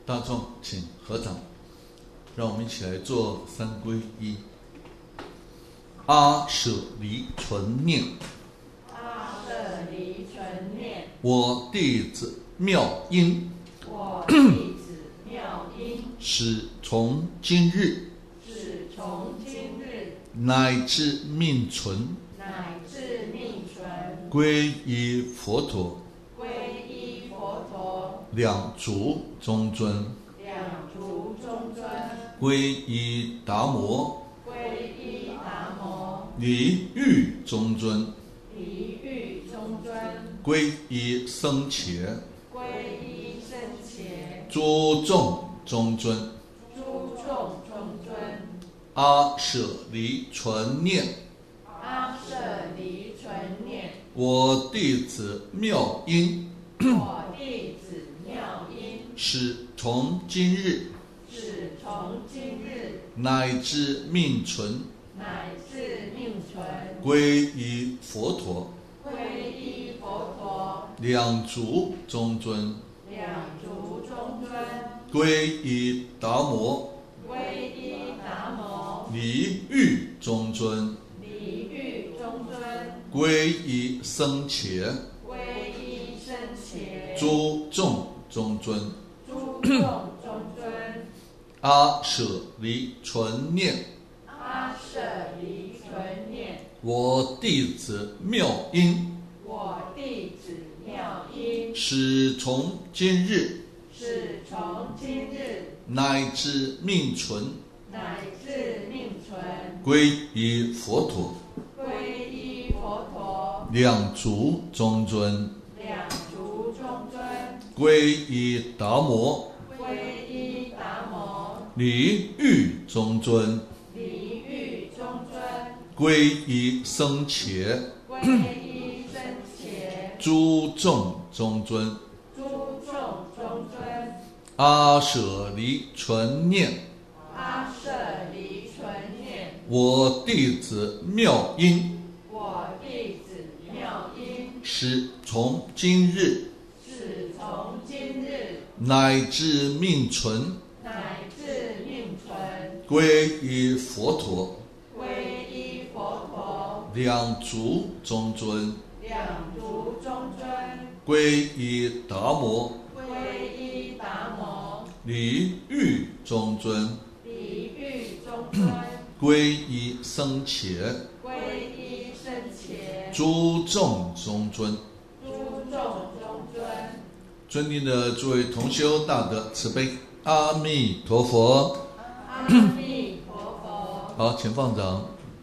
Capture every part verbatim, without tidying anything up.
大众请合掌，让我们一起来做三皈依。阿舍离存念， 阿舍离存念， 我弟子妙音， 我弟子妙音， 始从今日， 始从今日， 乃至命存， 乃至命存， 皈依佛陀， 皈依佛陀， 两足中尊， 两足中尊， 皈依达摩， 皈依达摩， 离欲中尊， 离欲中尊， 皈依僧伽， 皈依僧伽， 诸众中尊， 诸众中尊， 阿舍离存念， 阿舍离存念， 我弟子妙音， 我弟子妙音， 始从今日， 始从今日， 乃至命存， 乃至命存， 皈依佛陀， 皈依佛陀， 两足中尊， 两足中尊， 皈依达摩， 皈依达摩， 离欲中尊， 离欲中尊， 皈依僧伽， 皈依僧伽， 诸众中尊， 诸众中尊， 阿舍离存念， 阿舍离存念， 我弟子妙音， 我弟子妙音， 始从今日， 始从今日， 乃至命存， 乃至命存， 皈依佛陀， 皈依佛陀， 两足中尊， 两足中尊， 皈依达摩， 皈依达摩， 离欲中尊， 离欲中尊， 皈依僧伽， 皈依僧伽， 诸众中尊， 诸众中尊， 阿舍离存念， 阿舍离存念， 我弟子妙音， 我弟子妙音， 始从今日， 始从今日， 乃至命存， 乃至命存， 皈依佛陀， 皈依佛陀， 两足中尊， 两足中尊， 皈依达摩， 皈依达摩， 离欲中尊， 离欲中尊， 皈依僧伽， 皈依僧伽， 诸众中尊。 诸众中尊， 尊敬的诸位同修大德慈悲，阿弥陀佛。 阿弥陀佛。 好，请放掌。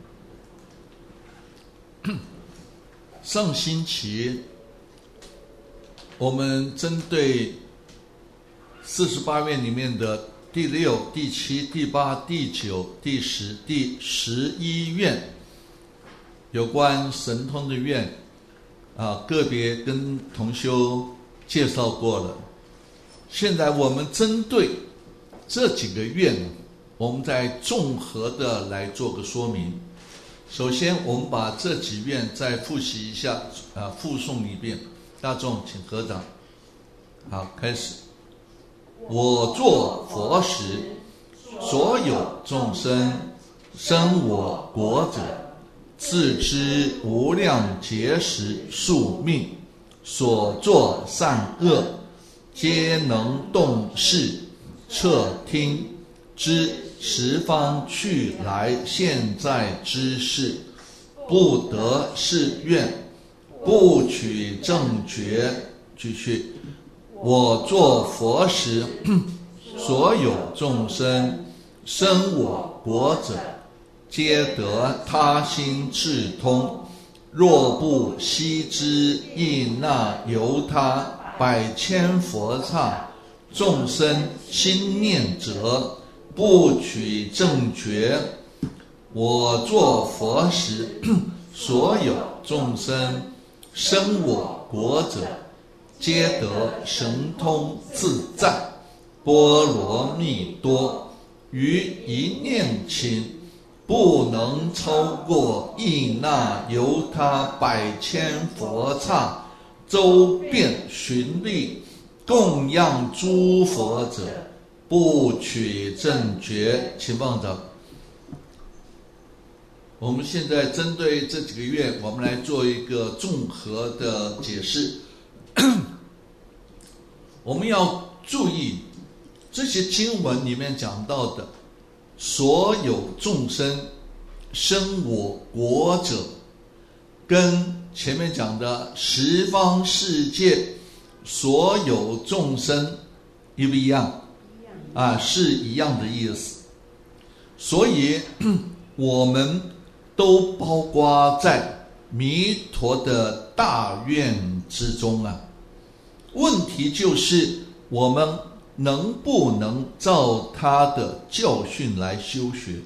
上星期我们针对四十八愿里面的第六、第七、第八、第九、第十、第十一愿，有关神通的愿啊，个别跟同修介绍过了。现在我们针对这几个愿，我们再综合的来做个说明。首先，我们把这几愿再复习一下，啊，复诵一遍。大众请合掌。好，开始。我作佛时，所有众生生我国者，自知无量劫时宿命，所作善恶，皆能动视，彻听知十方去来现在之事，不得是愿，不取正觉。继续，我作佛时，所有众生生我国者，皆得他心智通。若不悉知亦那由他百千佛刹，众生心念者，不取正觉。我作佛时，所有众生生我国者，皆得神通自在，波罗蜜多，于一念顷，不能超过亦那由他百千佛刹，周遍巡历，供养诸佛者， 不取正觉。请放着。我们现在针对这几个月，我们来做一个综合的解释。我们要注意这些经文里面讲到的所有众生生我国者，跟前面讲的十方世界所有众生一不一样？啊，是一样的意思。所以我们都包括在弥陀的大愿之中啊。问题就是我们能不能照他的教训来修学？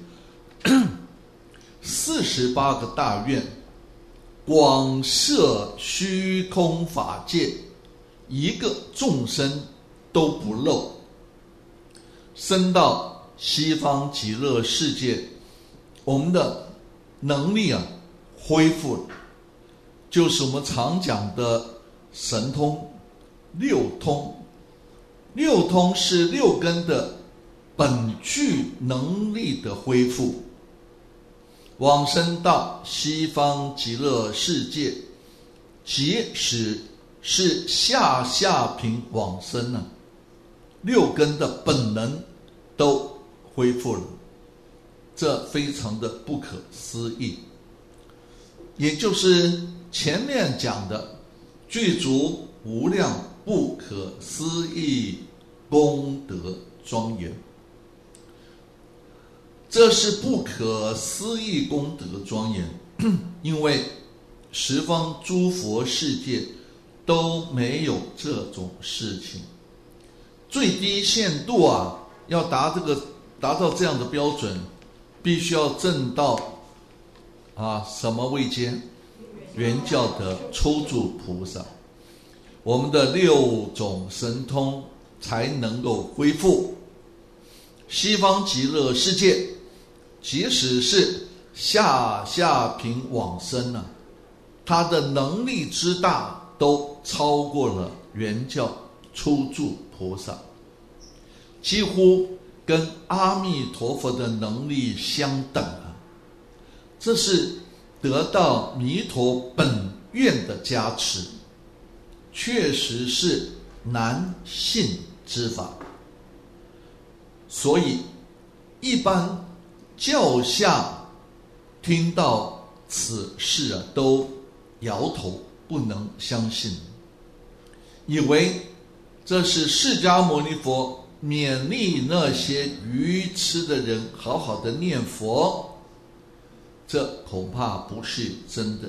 四十八个大愿，广摄虚空法界，一个众生都不漏。升到西方极乐世界，我们的能力啊恢复了，就是我们常讲的神通、六通。六通是六根的本具能力的恢复。往生到西方极乐世界，即使是下下品往生呢、啊，六根的本能都恢复了，这非常的不可思议。也就是前面讲的具足无量不可思议功德庄严，这是不可思议功德庄严，因为十方诸佛世界都没有这种事情。最低限度啊，要达这个达到这样的标准，必须要证到啊什么位阶？原教的抽住菩萨，我们的六种神通才能够恢复。西方极乐世界，即使是下下品往生啊，他的能力之大，都超过了原教初住菩萨，几乎跟阿弥陀佛的能力相等啊。这是得到弥陀本愿的加持，确实是难信之法。所以一般教下听到此事啊，都摇头不能相信，以为这是释迦牟尼佛勉励那些愚痴的人好好的念佛，这恐怕不是真的。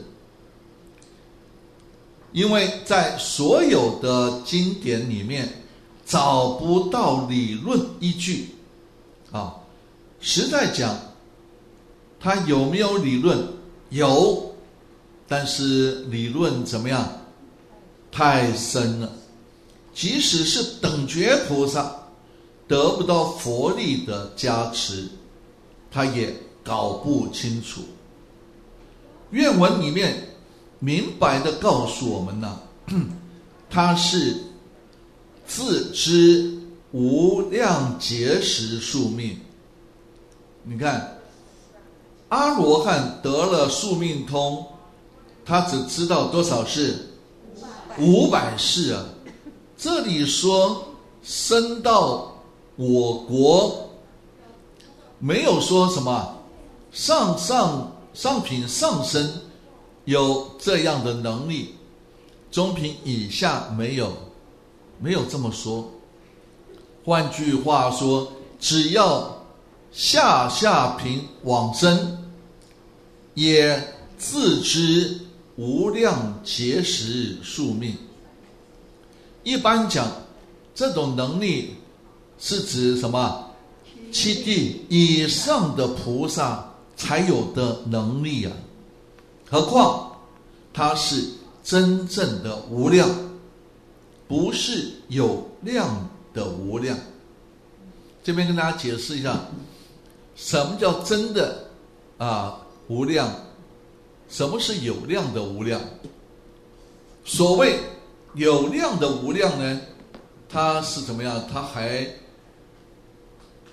因为在所有的经典里面找不到理论依据啊。实在讲，它有没有理论？有，但是理论怎么样？太深了。即使是等觉菩萨得不到佛力的加持，他也搞不清楚。愿文里面明白的告诉我们呢、啊，他是自知无量劫时宿命。你看阿罗汉得了宿命通，他只知道多少世？五百世啊。这里说升到我国，没有说什么上上上品上升有这样的能力，中品以下没有，没有这么说。换句话说，只要下下品往生，也自知无量劫时宿命。一般讲，这种能力是指什么？七地以上的菩萨才有的能力啊！何况它是真正的无量，不是有量的无量。这边跟大家解释一下，什么叫真的啊无量？什么是有量的无量？所谓有量的无量呢，它是怎么样？它还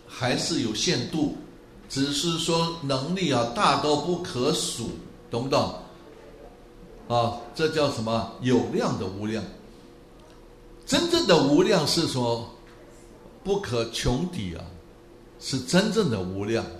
还是有限度，只是说能力啊大到不可数，懂不懂？啊，这叫什么？有量的无量。真正的无量是说不可穷底啊，是真正的无量。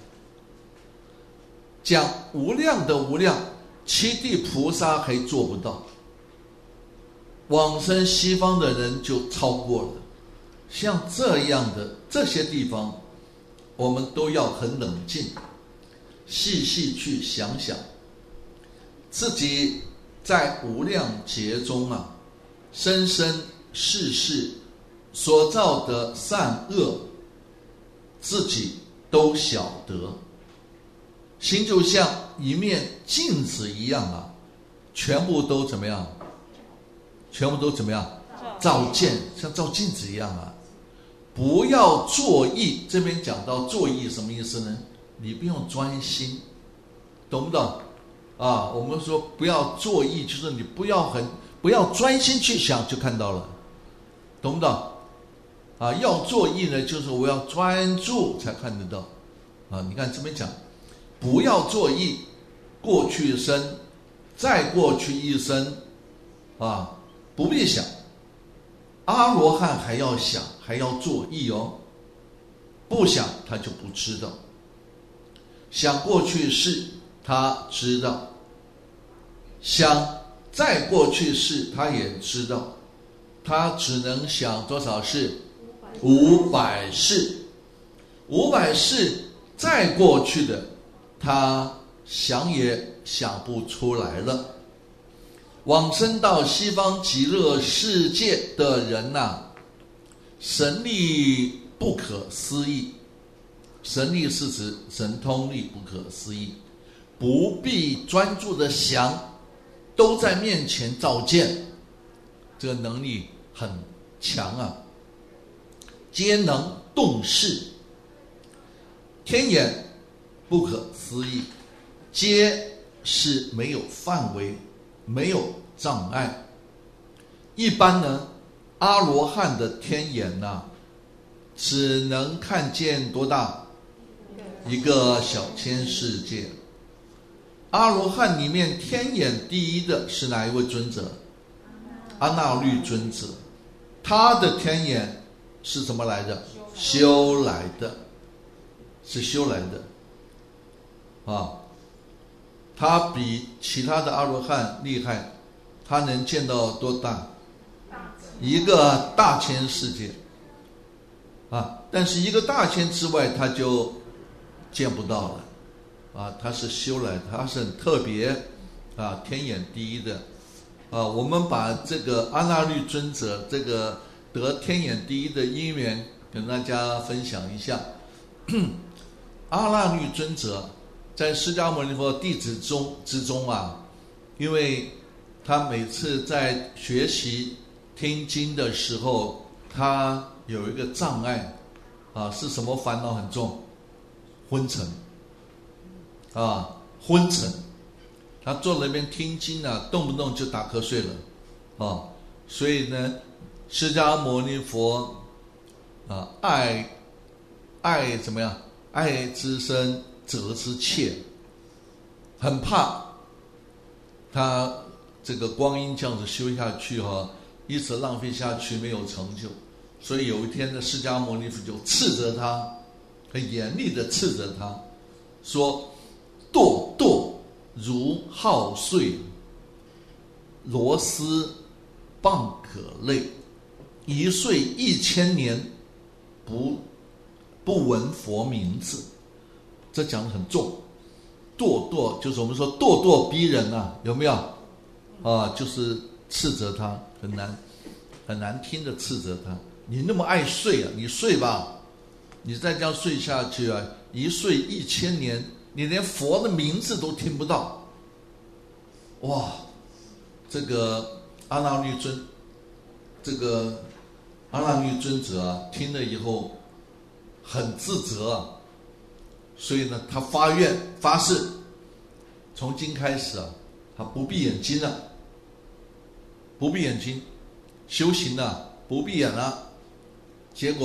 讲无量的无量，七地菩萨还做不到，往生西方的人就超过了。像这样的这些地方，我们都要很冷静，细细去想想，自己在无量劫中啊，生生世世所造的善恶，自己都晓得。心就像一面镜子一样啊，全部都怎么样？全部都怎么样？照见，像照镜子一样啊。不要作意，这边讲到作意什么意思呢？你不用专心，懂不懂？啊，我们说不要作意，就是你不要很不要专心去想，就看到了，懂不懂？啊，要作意呢，就是我要专注才看得到。啊，你看这边讲，不要作意，过去生，再过去一生，啊，不必想。阿罗汉还要想，还要作意哦，不想他就不知道。想过去世他知道，想再过去世他也知道，他只能想多少世？五百世。五百世再过去的，他想也想不出来了。往生到西方极乐世界的人呐、啊，神力不可思议。神力是指神通力不可思议，不必专注的想，都在面前照见，这个能力很强啊。皆能动视，天眼不可思议，皆是没有范围，没有障碍。一般呢，阿罗汉的天眼呢、啊，只能看见多大？一个小千世界。阿罗汉里面天眼第一的是哪一位尊者？阿那律尊者。他的天眼是怎么来的？修来的，是修来的啊。他比其他的阿罗汉厉害，他能见到多大？一个大千世界啊。但是一个大千之外他就见不到了啊。他是修来的，他是很特别啊，天眼第一的啊。我们把这个阿那律尊者这个得天眼第一的因缘跟大家分享一下。阿那律尊者在释迦牟尼佛弟子中之中啊，因为他每次在学习听经的时候，他有一个障碍啊，是什么烦恼很重？昏沉啊，昏沉。他坐在那边听经啊，动不动就打瞌睡了啊。所以呢，释迦牟尼佛啊，爱爱怎么样？爱之深，责之切，很怕他这个光阴这样子修下去哈、啊，一直浪费下去没有成就。所以有一天的释迦牟尼佛就斥责他，很严厉的斥责他，说：堕堕如耗碎螺丝蚌壳类，一岁一千年不不闻佛名字。这讲得很重。咄咄就是我们说咄咄逼人啊，有没有啊？就是斥责他，很难很难听的斥责他。你那么爱睡啊，你睡吧，你再这样睡下去啊，一睡一千年，你连佛的名字都听不到。哇，这个阿那律尊，这个阿那律尊者啊，听了以后很自责啊，所以呢，他发愿发誓，从今开始啊，他不闭眼睛了，不闭眼睛，修行啊，不闭眼了。结果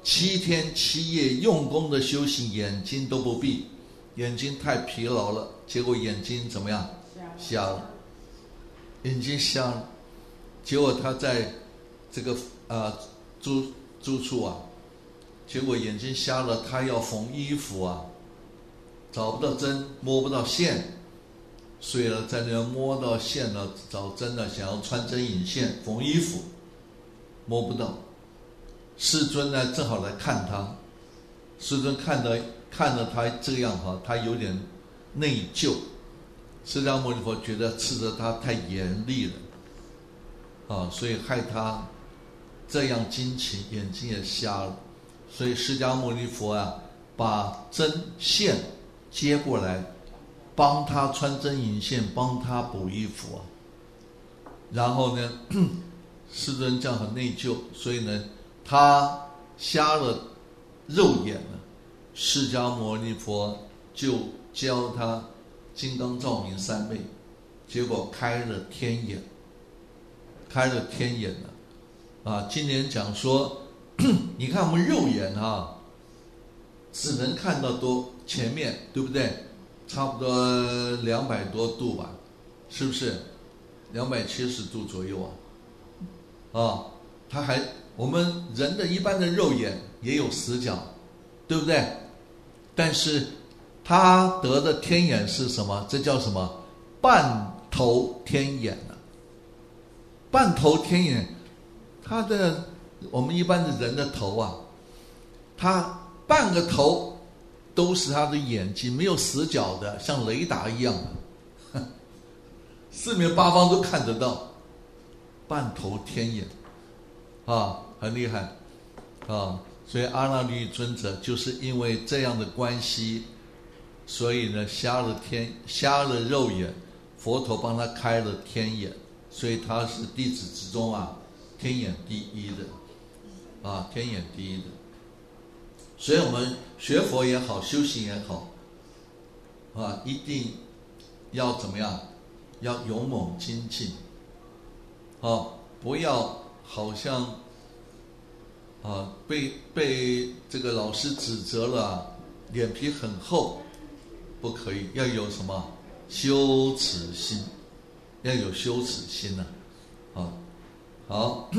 七天七夜用功的修行，眼睛都不闭，眼睛太疲劳了，结果眼睛怎么样？瞎了，眼睛瞎了。结果他在这个啊住住处啊，结果眼睛瞎了，他要缝衣服啊，找不到针，摸不到线，所以呢，在那摸到线了，找针了，想要穿针引线缝衣服，摸不到。世尊呢，正好来看他，世尊看到看到他这样哈，他有点内疚。释迦牟尼佛觉得斥责他太严厉了，啊，所以害他这样惊奇，眼睛也瞎了。所以释迦牟尼佛啊，把针线接过来，帮他穿针引线，帮他补衣服啊。然后呢，世尊这样很内疚，所以呢，他瞎了肉眼了，释迦牟尼佛就教他金刚照明三昧，结果开了天眼，开了天眼了啊！今年讲说，你看我们肉眼啊，只能看到多前面，对不对？差不多两百多度吧，是不是？两百七十度左右啊！啊，它还我们人的一般的肉眼也有死角，对不对？但是他得的天眼是什么？这叫什么？半头天眼啊！半头天眼，他的我们一般的人的头啊，他半个头都是他的眼睛，没有死角的，像雷达一样的，四面八方都看得到。半头天眼啊，很厉害啊！所以阿那律尊者就是因为这样的关系，所以呢，瞎了天，瞎了肉眼，佛陀帮他开了天眼，所以他是弟子之中啊，天眼第一的，啊，天眼第一的。所以我们学佛也好，修行也好，啊，一定要怎么样？要勇猛精进，啊，不要好像啊被被这个老师指责了，脸皮很厚。不可以，要有什么羞耻心，要有羞耻心呢、啊？好，好，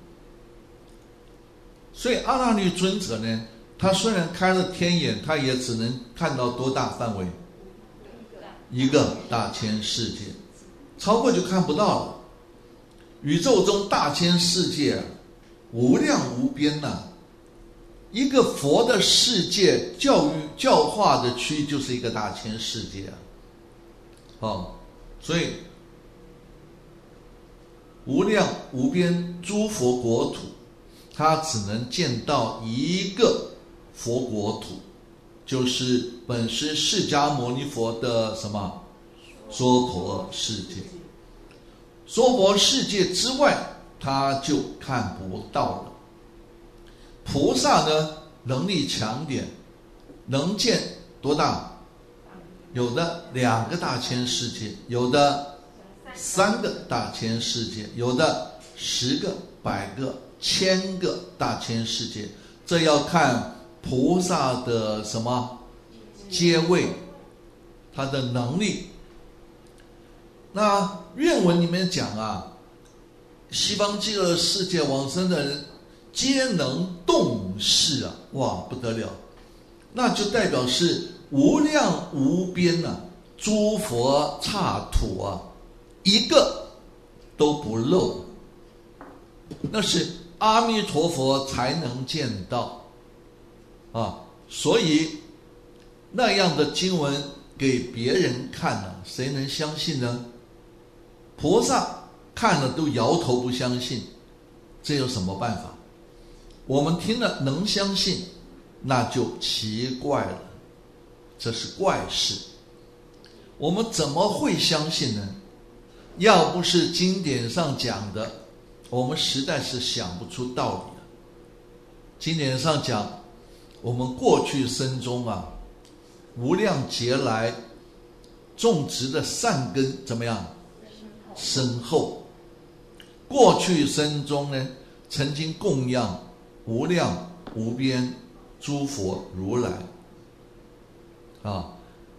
所以阿那律尊者呢，他虽然开了天眼，他也只能看到多大范围？一个大千世界，超过就看不到了。宇宙中大千世界无量无边呐、啊。一个佛的世界，教育教化的区就是一个大千世界啊！哦，所以无量无边诸佛国土，它只能见到一个佛国土，就是本师释迦牟尼佛的什么娑婆世界。娑婆世界之外，他就看不到了。菩萨呢，能力强点，能见多大？有的两个大千世界，有的三个大千世界，有的十个、百个、千个大千世界。这要看菩萨的什么阶位，他的能力。那愿文里面讲啊，西方极乐世界往生的人皆能动视啊，哇，不得了！那就代表是无量无边啊，诸佛刹土啊，一个都不漏。那是阿弥陀佛才能见到啊，所以那样的经文给别人看了、啊，谁能相信呢？菩萨看了都摇头不相信，这有什么办法？我们听了能相信，那就奇怪了，这是怪事。我们怎么会相信呢？要不是经典上讲的，我们实在是想不出道理了。经典上讲，我们过去生中啊，无量劫来种植的善根怎么样？深厚。过去生中呢，曾经供养无量无边诸佛如来啊，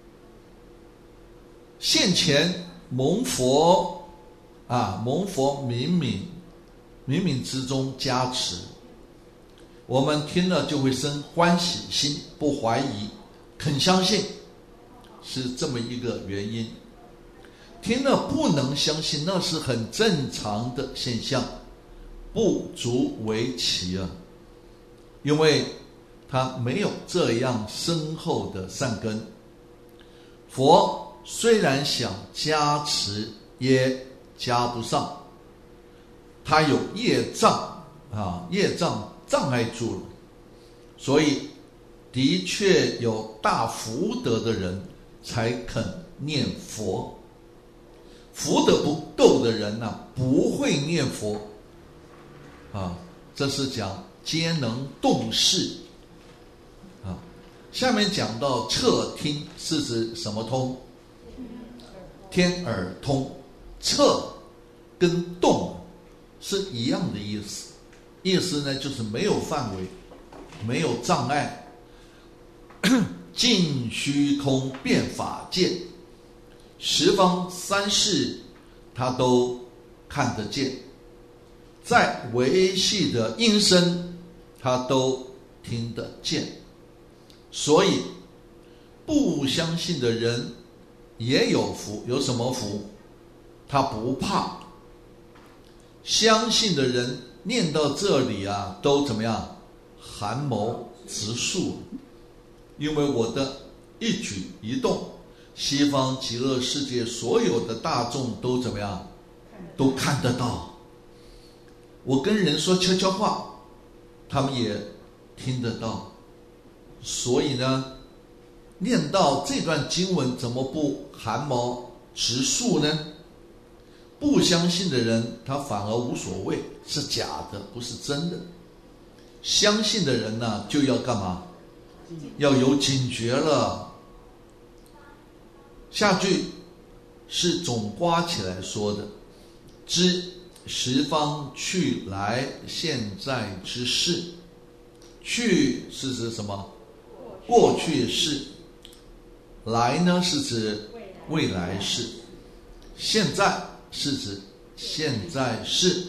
现前蒙佛啊，蒙佛冥冥冥冥之中加持，我们听了就会生欢喜心，不怀疑，肯相信，是这么一个原因。听了不能相信，那是很正常的现象，不足为奇啊，因为他没有这样深厚的善根。佛虽然想加持，也加不上，他有业障啊，业障障碍住了，所以的确有大福德的人才肯念佛。福德不够的人呢、啊，不会念佛啊，这是讲皆能动视啊。下面讲到彻听是指什么通？天耳通。彻跟动是一样的意思，意思呢就是没有范围，没有障碍，尽虚空遍法界，十方三世他都看得见，再微细的音声他都听得见。所以不相信的人也有福，有什么福？他不怕。相信的人念到这里啊，都怎么样？寒眸直竖，因为我的一举一动，西方极乐世界所有的大众都怎么样？都看得到。我跟人说悄悄话，他们也听得到。所以呢，念到这段经文，怎么不寒毛直竖呢？不相信的人，他反而无所谓，是假的，不是真的。相信的人呢，就要干嘛？要有警觉了。下句是总刮起来说的，知十方去来现在之事。去是指什么？过去式。来呢是指未来式。现在是指现在式。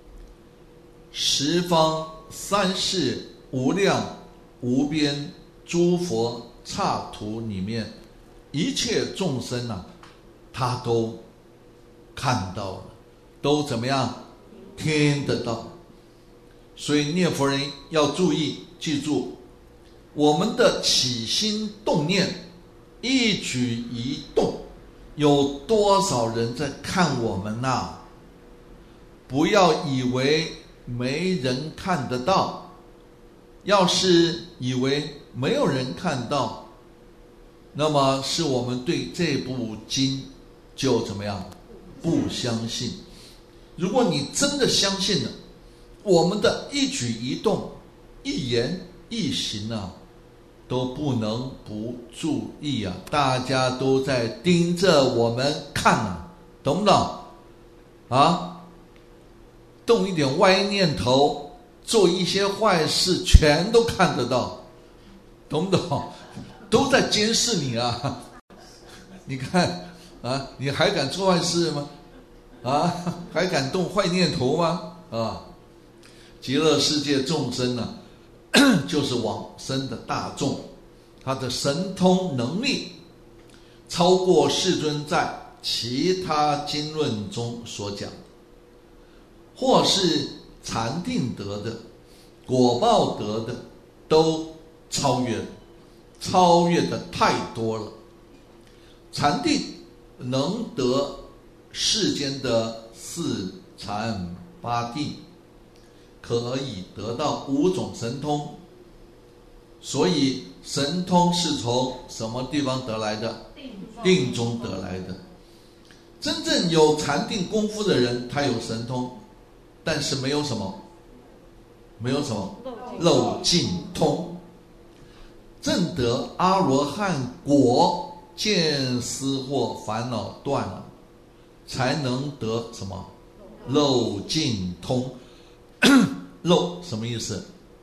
十方三世无量无边诸佛刹土里面，一切众生啊，他都看到了，都怎么样？听得到。所以念佛人要注意，记住，我们的起心动念，一举一动，有多少人在看我们呐？不要以为没人看得到，要是以为没有人看到，那么是我们对这部经就怎么样？不相信。如果你真的相信了，我们的一举一动、一言一行啊，都不能不注意啊！大家都在盯着我们看啊，懂不懂？啊，动一点歪念头，做一些坏事，全都看得到，懂不懂？都在监视你啊！你看啊，你还敢做坏事吗？啊，还敢动坏念头吗？啊，极乐世界众生呢、啊，就是往生的大众，他的神通能力超过世尊在其他经论中所讲，或是禅定得的、果报得的，都超越了，超越的太多了。禅定能得世间的四禅八定，可以得到五种神通。所以神通是从什么地方得来的？定中得来的。真正有禅定功夫的人，他有神通，但是没有什么？没有什么？漏尽通。证得阿罗汉果，见思惑烦恼断了，才能得什么？漏尽通。漏什么意思？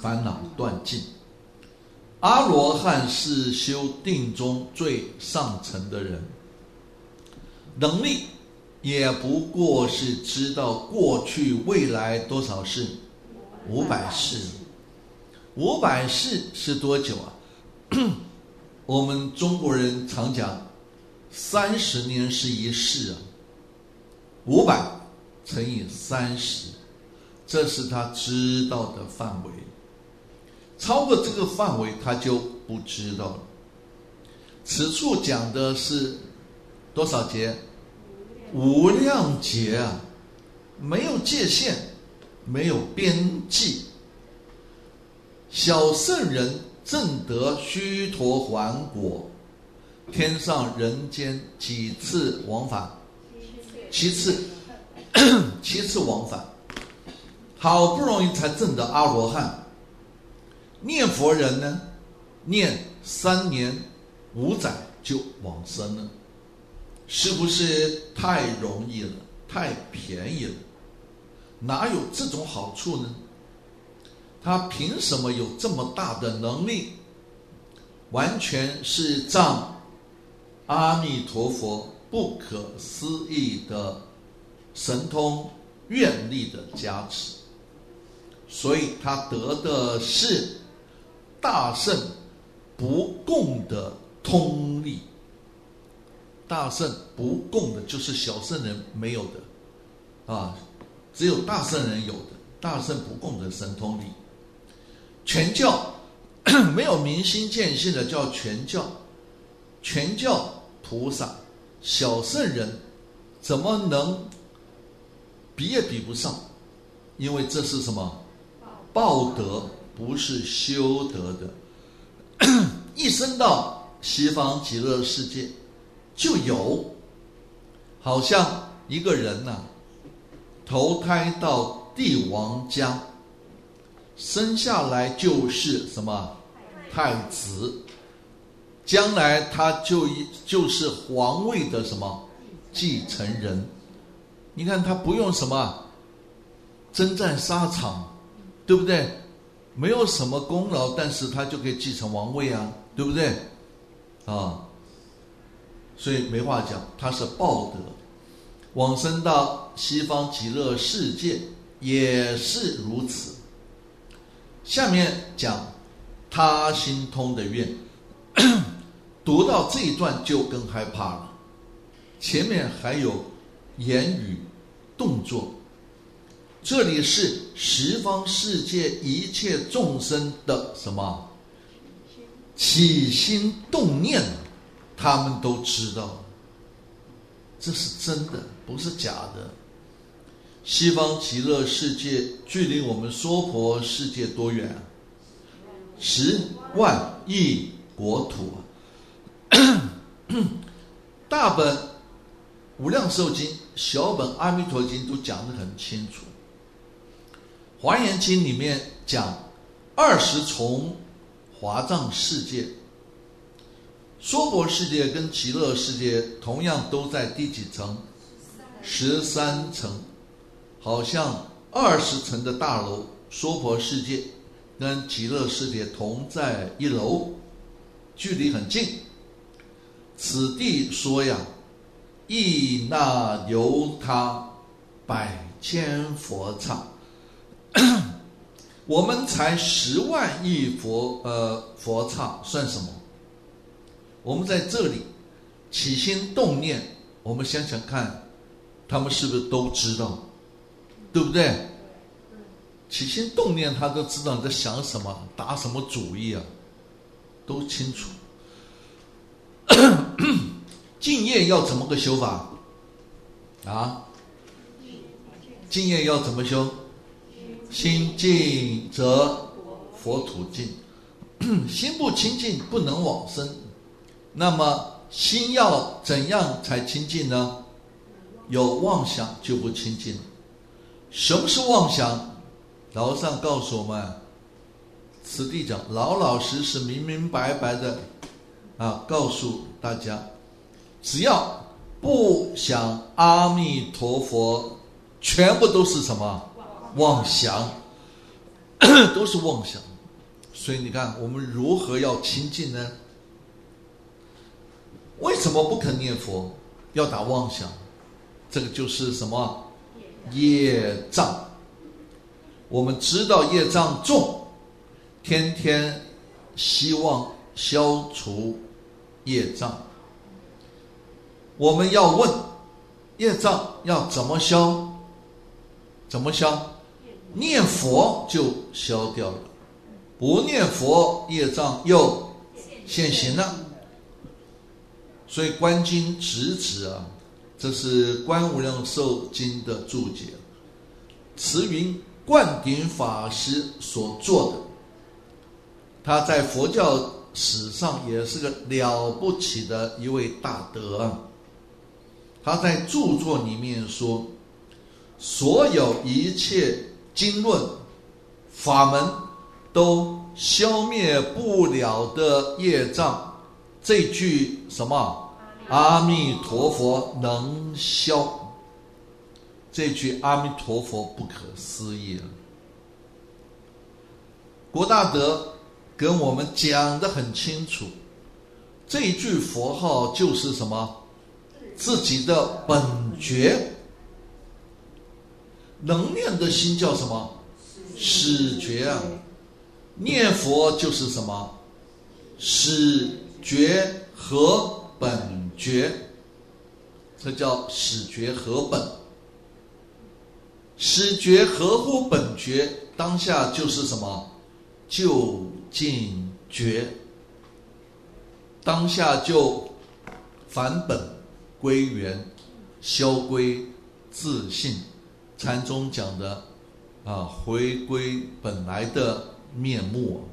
烦恼断尽。阿罗汉是修定中最上层的人，能力也不过是知道过去未来多少世，五百世。五百世是多久啊？我们中国人常讲三十年是一世啊，五百乘以三十，这是他知道的范围。超过这个范围他就不知道了。此处讲的是多少劫？无量劫啊，没有界限，没有边际。小圣人正得须陀洹果，天上人间几次往返？七次，七次往返，好不容易才证得阿罗汉。念佛人呢，念三年五载就往生了，是不是太容易了，太便宜了？哪有这种好处呢？他凭什么有这么大的能力？完全是仗阿弥陀佛不可思议的神通愿力的加持，所以他得的是大圣不共的通力。大圣不共的就是小圣人没有的啊，只有大圣人有的，大圣不共的神通力。全教没有明心见性的叫全教，全教菩萨小圣人怎么能比也比不上？因为这是什么？报德，不是修德的。一生到西方极乐世界就有，好像一个人啊，投胎到帝王家，生下来就是什么太子，将来他就就是皇位的什么继承人。你看他不用什么征战沙场，对不对？没有什么功劳，但是他就可以继承王位啊，对不对啊？所以没话讲，他是报德。往生到西方极乐世界也是如此。下面讲他心通的愿，读到这一段就更害怕了。前面还有言语动作，这里是十方世界一切众生的什么起心动念，他们都知道，这是真的，不是假的。西方极乐世界距离我们娑婆世界多远啊？十万亿国土啊！大本无量寿经、小本阿弥陀经都讲得很清楚。华严经里面讲二十重华藏世界，娑婆世界跟极乐世界同样都在第几层？十三层。好像二十层的大楼，娑婆世界跟极乐世界同在一楼，距离很近。此地说呀，亦那由他百千佛刹，我们才十万亿佛呃佛刹算什么？我们在这里起心动念，我们想想看，他们是不是都知道？对不对？起心动念他都知道你在想什么，打什么主意啊，都清楚。净业要怎么个修法啊？净业要怎么修？心净则佛土净。心不清净不能往生。那么心要怎样才清净呢？有妄想就不清净。什么是妄想？老和尚告诉我们，此地讲老老实实明明白白的啊，告诉大家，只要不想阿弥陀佛，全部都是什么妄想，都是妄想。 所以你看，我们如何要亲近呢？为什么不肯念佛？要打妄想，这个就是什么？业障。我们知道业障重，天天希望消除业障。我们要问，业障要怎么消？怎么消？念佛就消掉了，不念佛，业障又现行了。所以观经直指啊，这是观无量寿经的注解，慈云灌顶法师所做的。他在佛教史上也是个了不起的一位大德啊。他在著作里面说，所有一切经论法门都消灭不了的业障，这句什么阿弥陀佛能消，这句阿弥陀佛不可思议了。郭大德跟我们讲得很清楚，这一句佛号就是什么？自己的本觉。能念的心叫什么？始觉啊。念佛就是什么？始觉合本觉，这叫始觉合本。始觉合乎本觉，当下就是什么？究竟觉，当下就返本归元，消归自性。禅宗讲的啊，回归本来的面目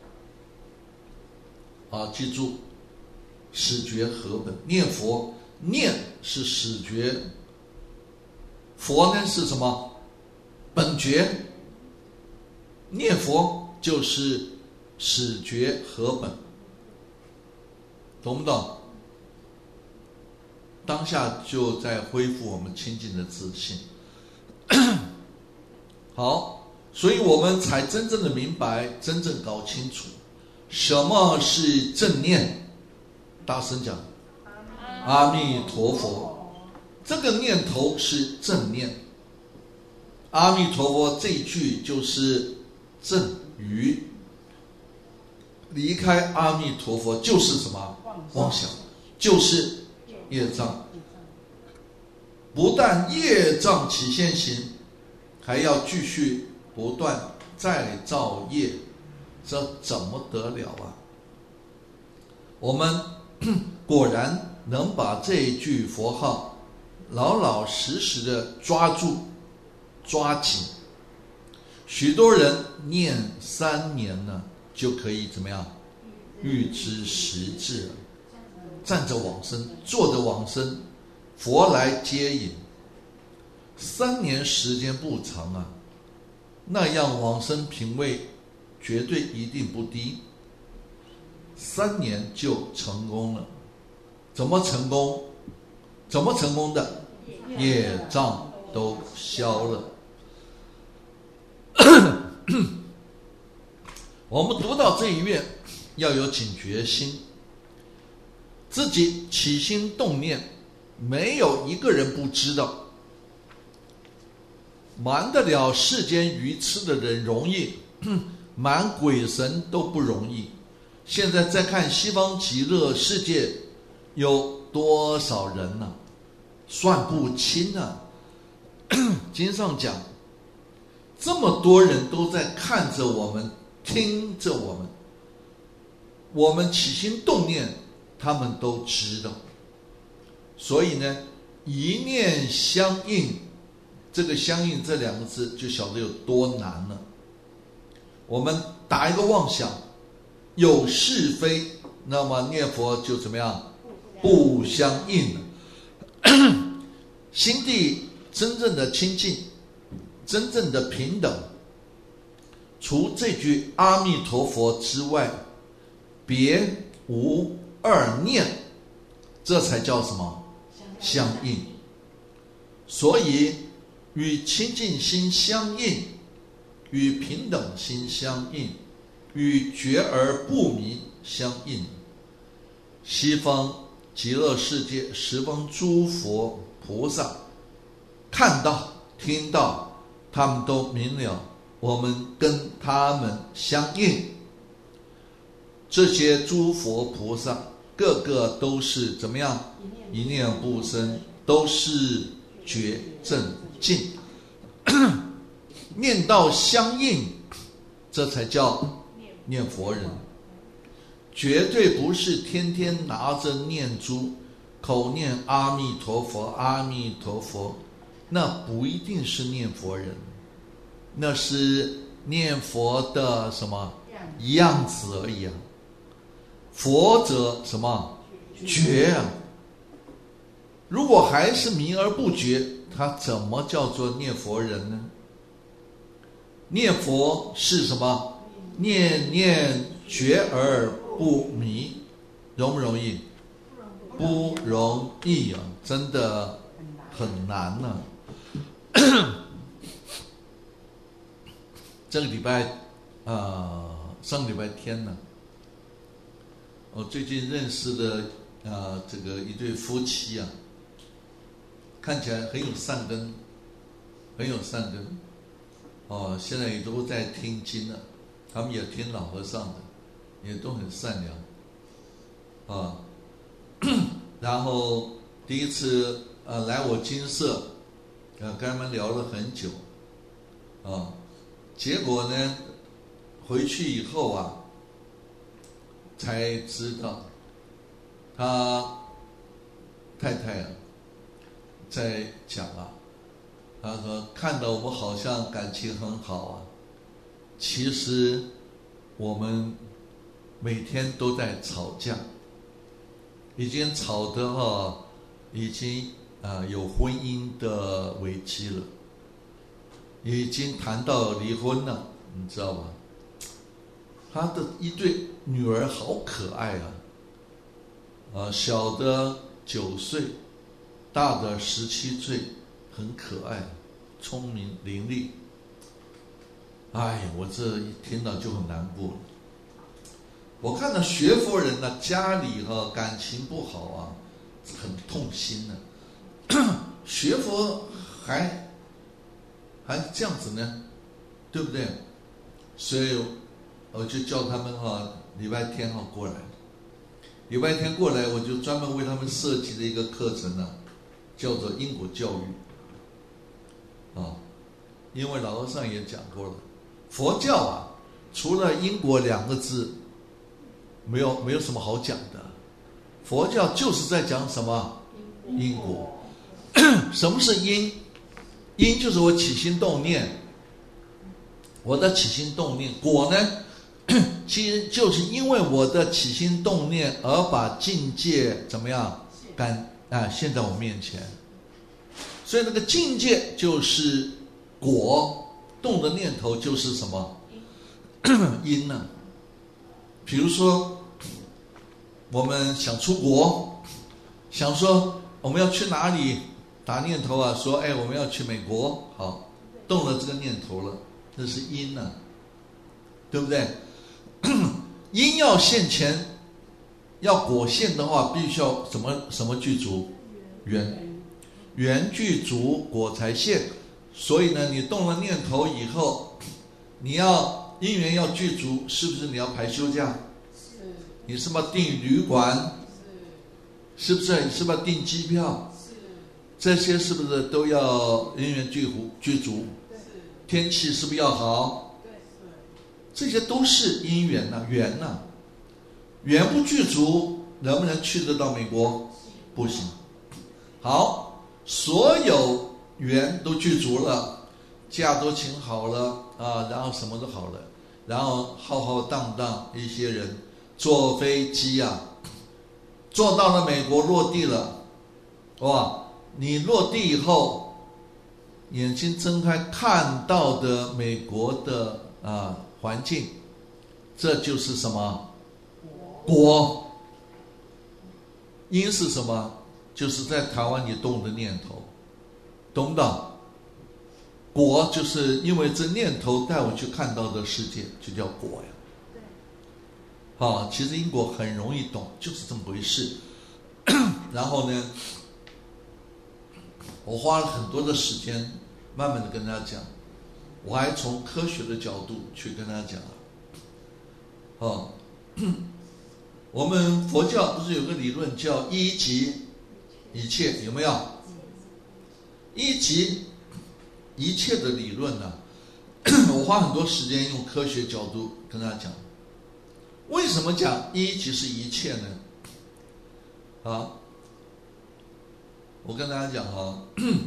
啊，记住，始觉合本。念佛，念是始觉，佛呢是什么？本觉。念佛就是始觉合本，懂不懂？当下就在恢复我们清净的自信。好，所以我们才真正的明白，真正搞清楚什么是正念。大声讲，阿弥陀佛，这个念头是正念。阿弥陀佛这一句就是正语，离开阿弥陀佛就是什么？妄想，就是业障。不但业障起现行，还要继续不断再造业，这怎么得了啊？我们果然能把这一句佛号老老实实的抓住抓紧。许多人念三年呢，就可以怎么样？预知时至了，站着往生，坐着往生，佛来接引。三年时间不长啊，那样往生品位绝对一定不低。三年就成功了。怎么成功？怎么成功的？业障都消了。我们读到这一愿，要有警觉心，自己起心动念，没有一个人不知道。瞒得了世间愚痴的人容易，瞒鬼神都不容易。现在再看西方极乐世界有多少人呢、啊？算不清啊。经上讲，这么多人都在看着我们，听着我们，我们起心动念，他们都知道。所以呢，一念相应，这个相应这两个字就晓得有多难了。我们打一个妄想，有是非，那么念佛就怎么样？不相应了。心地真正的清净，真正的平等，除这句阿弥陀佛之外，别无二念，这才叫什么？相应。所以与清净心相应，与平等心相应， 与觉而不迷相应。西方极乐世界十方诸佛菩萨看到听到，他们都明了我们跟他们相应。这些诸佛菩萨个个都是怎么样？一念不生，都是觉正净。念道相应，这才叫念佛人。绝对不是天天拿着念珠，口念阿弥陀佛阿弥陀佛，那不一定是念佛人，那是念佛的什么样子而已啊。佛者什么觉啊？如果还是迷而不觉，他怎么叫做念佛人呢？念佛是什么？念念觉而不迷，容不容易？不容易啊，真的很难呢、啊。这个礼拜呃上礼拜天呢，我最近认识的呃这个一对夫妻啊，看起来很有善根，很有善根哦，现在也都在听经了，他们也听老和尚的，也都很善良啊。然后第一次呃来我精舍，呃跟他们聊了很久啊，结果呢回去以后啊，才知道他太太啊在讲啊，他说看到我们好像感情很好啊，其实我们每天都在吵架，已经吵得哈，已经啊、呃、有婚姻的危机了，已经谈到离婚了，你知道吧？他的一对女儿好可爱啊，呃，小的九岁，大的十七岁，很可爱，聪明伶俐。哎，我这一听到就很难过。我看到学佛人呢、啊，家里哈、啊、感情不好啊，很痛心的、啊。学佛还还这样子呢，对不对？所以我就叫他们哈、啊，礼拜天哈、啊、过来。礼拜天过来，我就专门为他们设计了一个课程呢、啊，叫做因果教育。啊，因为老和尚也讲过了，佛教啊，除了因果两个字，没有没有什么好讲的。佛教就是在讲什么因果。什么是因？因就是我起心动念，我的起心动念。果呢，其实就是因为我的起心动念而把境界怎么样感啊现在我面前。所以那个境界就是果，动的念头就是什么因呢、啊？比如说我们想出国，想说我们要去哪里，打念头啊，说哎我们要去美国，好，动了这个念头了，那是因呢、啊，对不对？因要现前，要果现的话，必须要什么什么具足？缘，缘具足，果才现。所以呢，你动了念头以后，你要因缘要具足，是不是你要排休假？ 是。 你是不是要订旅馆？是。是不是？你是不是要订机票？ 是。 这些是不是都要因缘具足？具足。 对。 天气是不是要好？ 对。 这些都是因缘呐、啊，缘呐、啊。缘不具足，能不能去得到美国？不行。好，所有缘都具足了，假都请好了啊，然后什么都好了，然后浩浩荡荡一些人坐飞机啊，坐到了美国落地了，哇！你落地以后，眼睛睁开看到的美国的啊环境，这就是什么？果。因是什么？就是在台湾你动的念头，懂不懂？果就是因为这念头带我去看到的世界，就叫果呀。 啊，其实因果很容易懂，就是这么回事。然后呢，我花了很多的时间，慢慢的跟他讲，我还从科学的角度去跟他讲哦，我们佛教不是有个理论叫一即一切，有没有？一即一切的理论呢、啊，我花很多时间用科学角度跟他讲。为什么讲一即是一切呢？啊，我跟大家讲啊，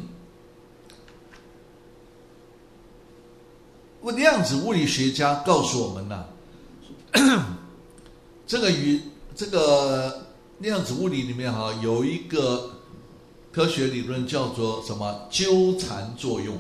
量子物理学家告诉我们呐、啊，这个与这个量子物理里面哈、啊、有一个科学理论叫做什么纠缠作用。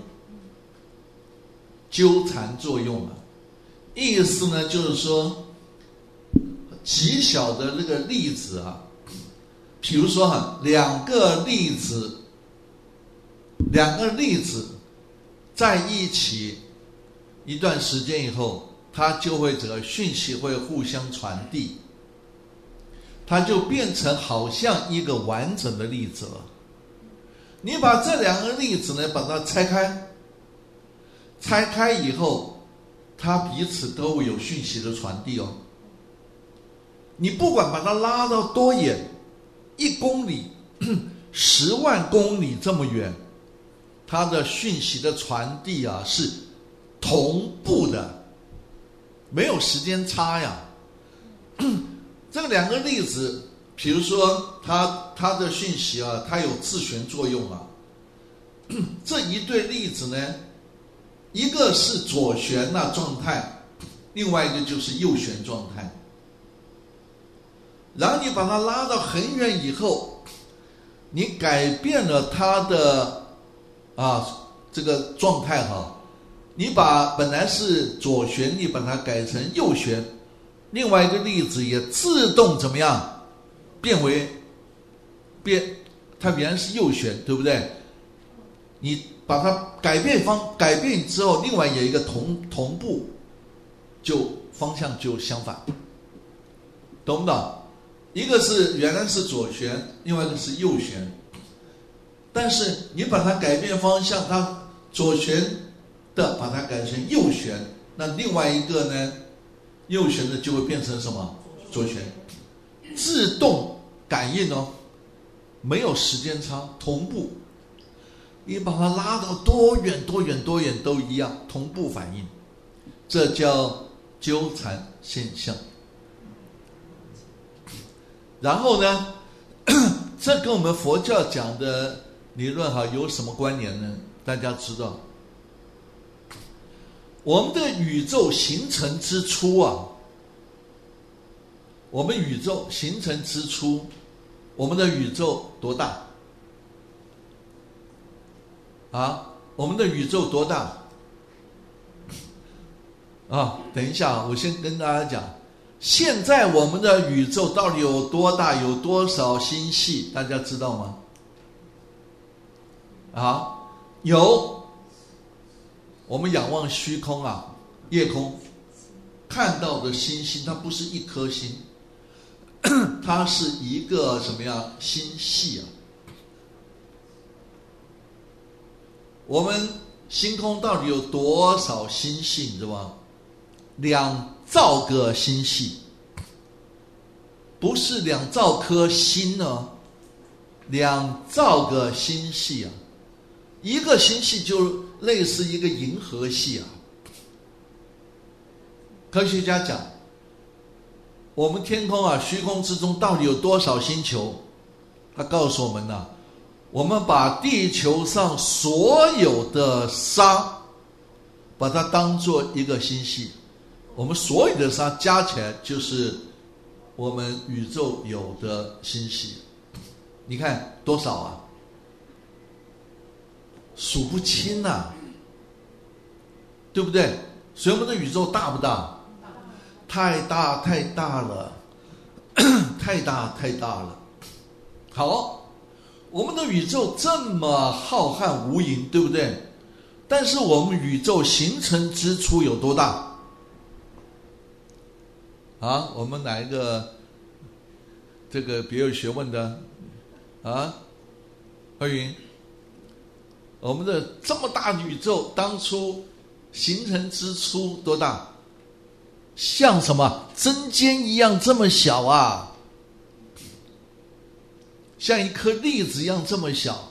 纠缠作用啊，意思呢就是说，极小的那个粒子啊，比如说哈，两个粒子，两个粒子在一起一段时间以后，它就会这个讯息会互相传递，它就变成好像一个完整的粒子了。你把这两个粒子呢，把它拆开。拆开以后，它彼此都会有讯息的传递哦。你不管把它拉到多远，一公里、十万公里这么远，它的讯息的传递啊是同步的，没有时间差呀。这两个粒子，比如说它它的讯息啊，它有自旋作用啊。这一对粒子呢，一个是左旋的状态，另外一个就是右旋状态。然后你把它拉到很远以后，你改变了它的啊这个状态哈，你把本来是左旋，你把它改成右旋，另外一个粒子也自动怎么样变为变，它原来是右旋，对不对？你把它改变方改变之后，另外有一个同同步，就方向就相反，懂不懂？一个是原来是左旋，另外一个是右旋，但是你把它改变方向，它左旋的把它改成右旋，那另外一个呢，右旋的就会变成什么？左旋，自动感应哦，没有时间差，同步。你把它拉到多远多远多远都一样，同步反应，这叫纠缠现象。然后呢，这跟我们佛教讲的理论哈有什么关联呢？大家知道，我们的宇宙形成之初啊，我们宇宙形成之初，我们的宇宙多大？啊，我们的宇宙多大？啊，等一下，我先跟大家讲，现在我们的宇宙到底有多大？有多少星系？大家知道吗？啊，有。我们仰望虚空啊，夜空看到的星星，它不是一颗星，它是一个什么样星系啊？我们星空到底有多少星系，你知道吗？两兆个星系，不是两兆颗星呢，两兆个星系啊！一个星系就类似一个银河系啊。科学家讲，我们天空啊，虚空之中到底有多少星球？他告诉我们呢、啊。我们把地球上所有的沙，把它当作一个星系，我们所有的沙加起来就是我们宇宙有的星系。你看多少啊？数不清啊，对不对？所以我们的宇宙大不大？太大太大了，太大太大了。好。我们的宇宙这么浩瀚无垠，对不对？但是我们宇宙形成之初有多大？ 啊，我们哪一个这个别有学问的啊？慧云，我们的这么大宇宙当初形成之初多大？像什么针尖一样这么小啊，像一颗粒子一样这么小，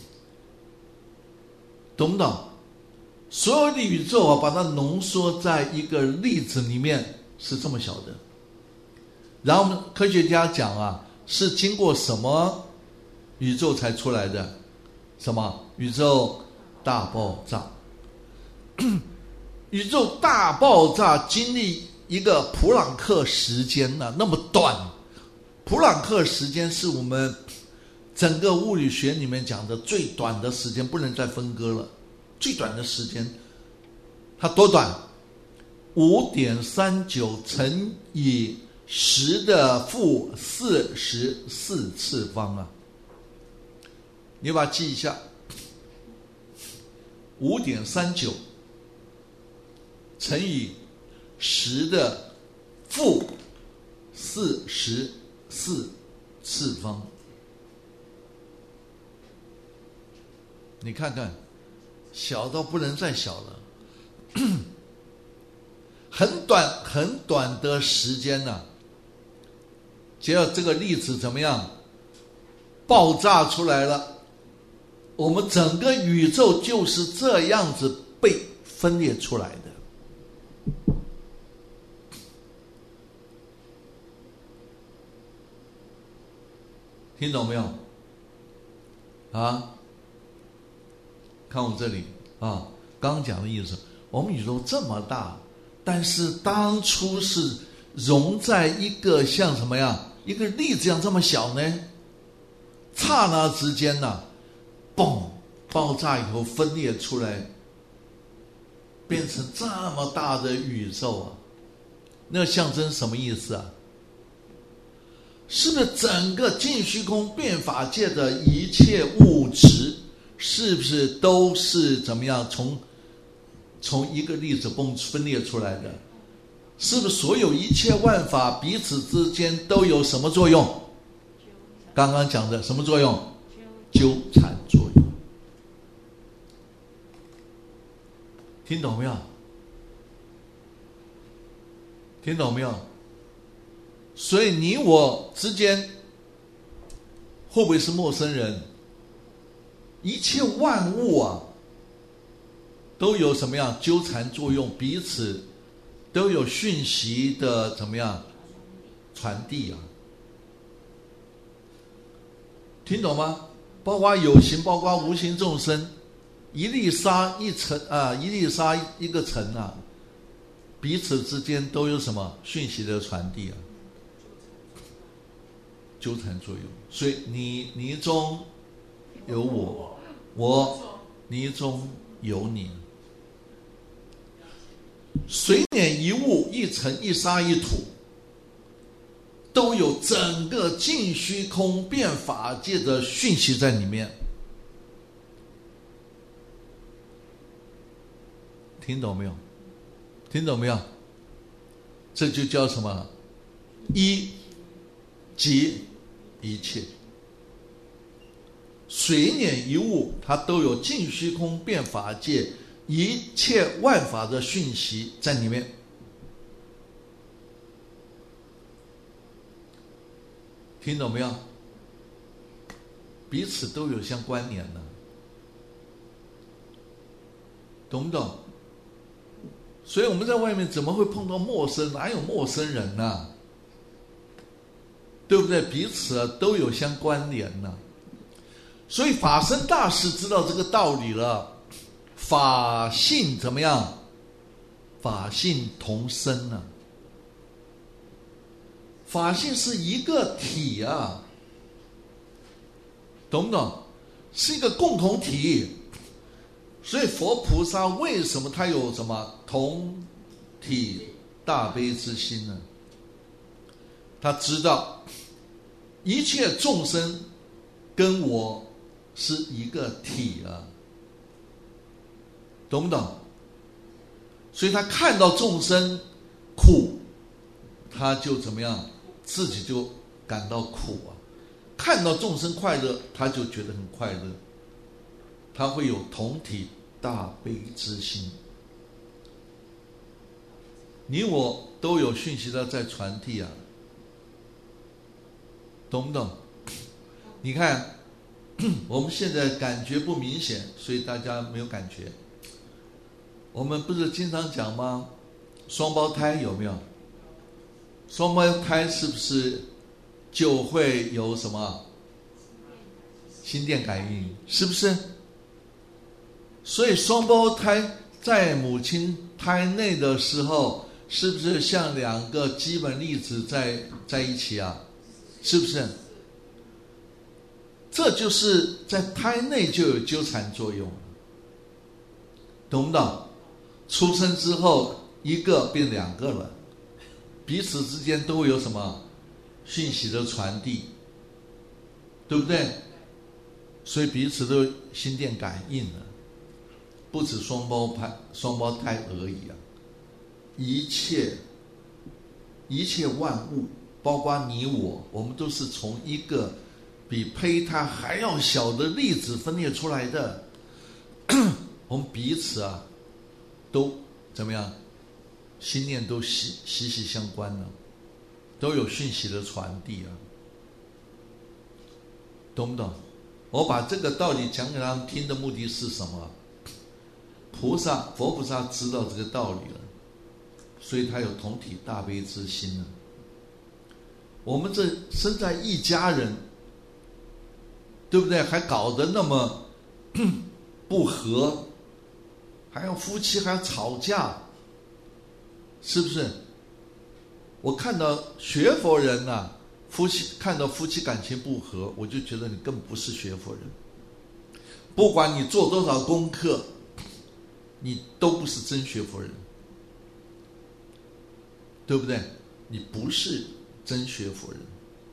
懂不懂？所有的宇宙啊，把它浓缩在一个粒子里面，是这么小的。然后科学家讲啊，是经过什么宇宙才出来的？什么？宇宙大爆炸。宇宙大爆炸经历一个普朗克时间呢、啊，那么短。普朗克时间是我们整个物理学里面讲的最短的时间，不能再分割了。最短的时间，它多短？五点三九乘以十的负四十四次方啊！你把它记一下，五点三九乘以十的负四十四次方，你看看，小到不能再小了。很短很短的时间呢、啊，只要这个粒子怎么样爆炸出来了，我们整个宇宙就是这样子被分裂出来的。听懂没有？啊？看我这里啊，刚讲的意思，我们宇宙这么大，但是当初是融在一个像什么样，一个粒子一样这么小呢？刹那之间呢、啊，嘣，爆炸以后分裂出来，变成这么大的宇宙啊！那象征什么意思啊？是不是整个尽虚空变法界的一切物质，是不是都是怎么样从从一个粒子崩分裂出来的？是不是所有一切万法彼此之间都有什么作用？刚刚讲的什么作用？纠缠作用。听懂没有？听懂没有？所以你我之间会不会是陌生人？一切万物啊，都有什么样纠缠作用，彼此都有讯息的怎么样传递啊？听懂吗？包括有形，包括无形众生，一粒沙一尘啊，一粒沙一个尘啊，彼此之间都有什么讯息的传递啊？纠缠作用。所以你你中有我，我你中有你。水碾一物，一尘一沙一土，都有整个尽虚空变法界的讯息在里面。听懂没有？听懂没有？这就叫什么？一即一切。水碾一物，它都有尽虚空变法界一切万法的讯息在里面。听懂没有？彼此都有相关联的，懂不懂？所以我们在外面怎么会碰到陌生？哪有陌生人呢、啊？对不对？彼此、啊、都有相关联呢、啊。所以法身大师知道这个道理了，法性怎么样？法性同生啊，法性是一个体啊，懂不懂？是一个共同体。所以佛菩萨为什么他有什么同体大悲之心呢？他知道一切众生跟我是一个体啊，懂不懂？所以他看到众生苦， 他就怎么样，自己就感到苦啊。看到众生快乐，他就觉得很快乐，他会有同体大悲之心。你我都有讯息的在传递啊，懂不懂？你看我们现在感觉不明显，所以大家没有感觉。我们不是经常讲吗？双胞胎有没有？双胞胎是不是就会有什么心电感应？是不是？所以双胞胎在母亲胎内的时候，是不是像两个基本粒子在在一起啊？是不是？这就是在胎内就有纠缠作用，懂不懂？出生之后一个变两个了，彼此之间都会有什么讯息的传递，对不对？所以彼此都有心电感应了，不止双胞胎双胞胎而已啊！一切一切万物，包括你我，我们都是从一个比胚胎还要小的粒子分裂出来的。我们彼此啊，都怎么样？心念都息息息相关了，都有讯息的传递啊，懂不懂？我把这个道理讲给他们听的目的是什么？菩萨佛菩萨知道这个道理了，所以他有同体大悲之心了。我们这身在一家人，对不对？还搞得那么不和，还要夫妻还要吵架，是不是？我看到学佛人呐、啊，夫妻看到夫妻感情不和，我就觉得你根本不是学佛人。不管你做多少功课，你都不是真学佛人，对不对？你不是真学佛人。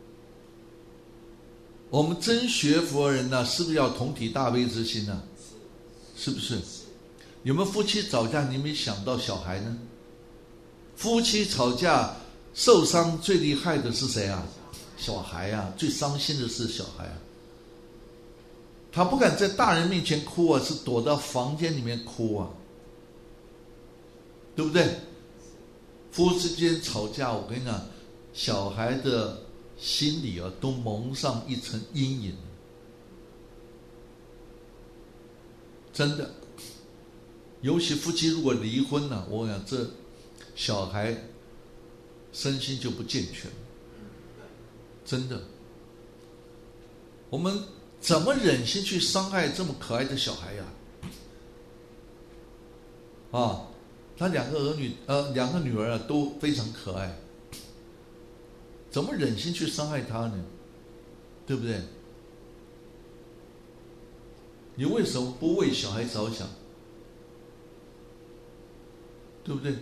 我们真学佛人呢，是不是要同体大悲之心呢？是不是？有没有夫妻吵架你没想到小孩呢？夫妻吵架受伤最厉害的是谁啊？小孩啊，最伤心的是小孩啊。他不敢在大人面前哭啊，是躲到房间里面哭啊，对不对？夫妻之间吵架，我跟你讲，小孩的心里啊都蒙上一层阴影，真的。尤其夫妻如果离婚了、啊，我讲这小孩身心就不健全，真的。我们怎么忍心去伤害这么可爱的小孩呀、啊？啊，他两个儿女呃两个女儿啊都非常可爱，怎么忍心去伤害他呢？对不对？你为什么不为小孩着想？对不对？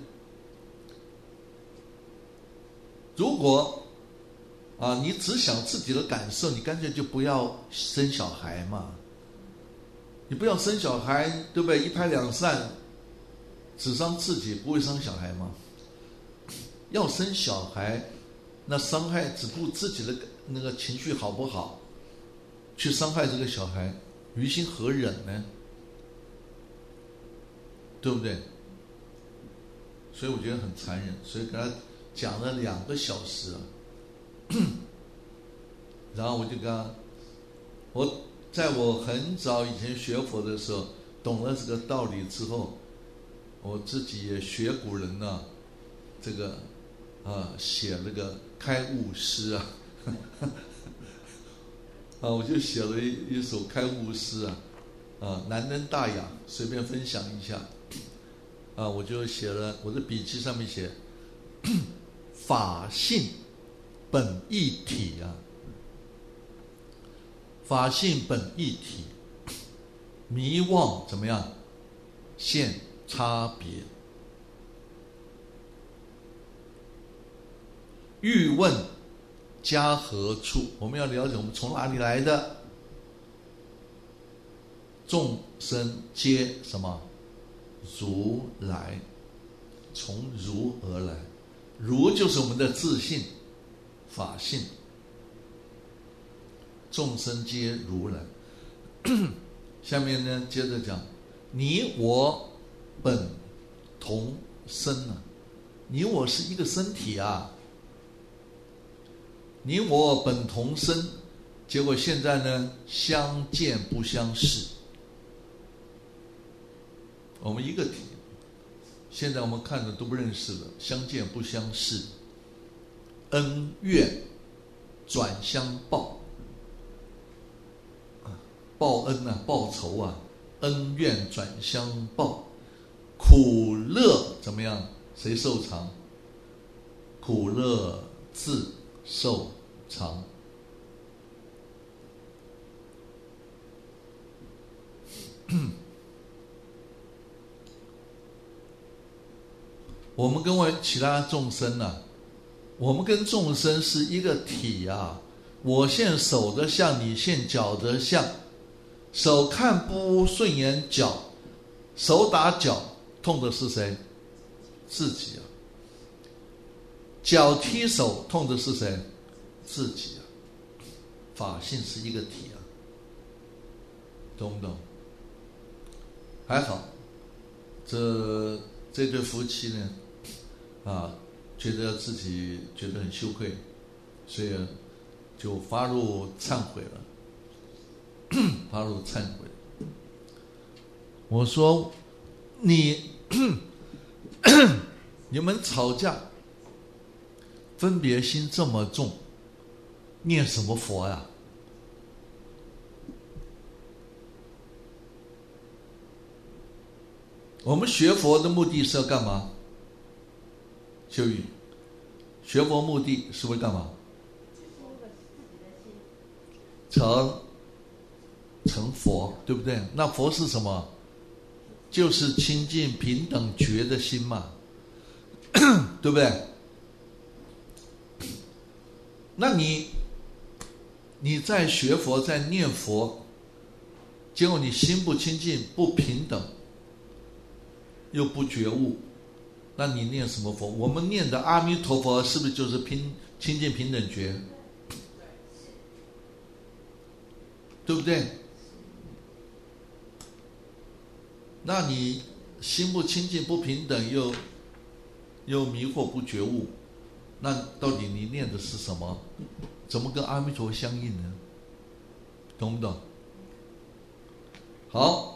如果啊，你只想自己的感受，你干脆就不要生小孩嘛。你不要生小孩，对不对？一拍两散，只伤自己，不会伤小孩吗？要生小孩，那伤害只顾自己的那个情绪好不好，去伤害这个小孩，于心何忍呢？对不对？所以我觉得很残忍，所以给他讲了两个小时啊。然后我就跟他，我在我很早以前学佛的时候，懂了这个道理之后，我自己也学古人呢、啊，这个啊写了个开悟诗啊，啊我就写了一一首开悟诗啊，啊难登大雅，随便分享一下，啊我就写了，我的笔记上面写，法性本一体啊。法性本一体，迷妄怎么样？现差别。欲问家何处？我们要了解我们从哪里来的。众生皆什么？如来，从如而来。 如就是我们的自性、法性，众生皆如然。下面呢，接着讲，你我本同身啊，你我是一个身体啊，你我本同身，结果现在呢，相见不相识。我们一个体，现在我们看的都不认识了，相见不相识，恩怨转相报，报恩啊，报仇啊，恩怨转相报，苦乐怎么样？谁受长？苦乐自受长。我们跟我其他众生啊，我们跟众生是一个体啊。我现手的相，你现脚的相，手看不顺眼脚，手打脚，痛的是谁？自己啊。脚踢手，痛的是谁？自己啊。法性是一个体啊，懂不懂？还好，这这对夫妻呢，啊，觉得自己觉得很羞愧，所以就发入忏悔了，发入忏悔。我说你你们吵架，分别心这么重，念什么佛呀？我们学佛的目的是要干嘛？修语，学佛目的是为干嘛？成成佛，对不对？那佛是什么？就是清净平等觉的心嘛，对不对？那你你在学佛，在念佛，结果你心不清净，不平等，又不觉悟，那你念什么佛？我们念的阿弥陀佛是不是就是平清净平等觉？对不对？那你心不清净不平等，又又迷惑不觉悟，那到底你念的是什么？怎么跟阿弥陀相应呢？懂不懂？好，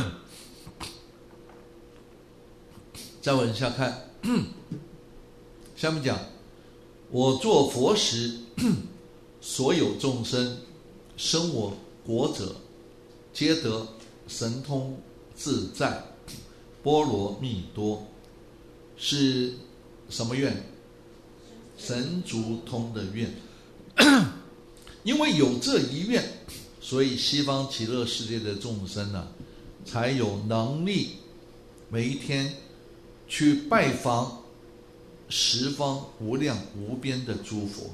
再往下看，下面讲，我作佛时，所有众生生我国者，皆得神通自在波罗蜜多，是什么愿？神足通的愿。因为有这一愿，所以西方极乐世界的众生啊，才有能力每一天去拜访十方无量无边的诸佛，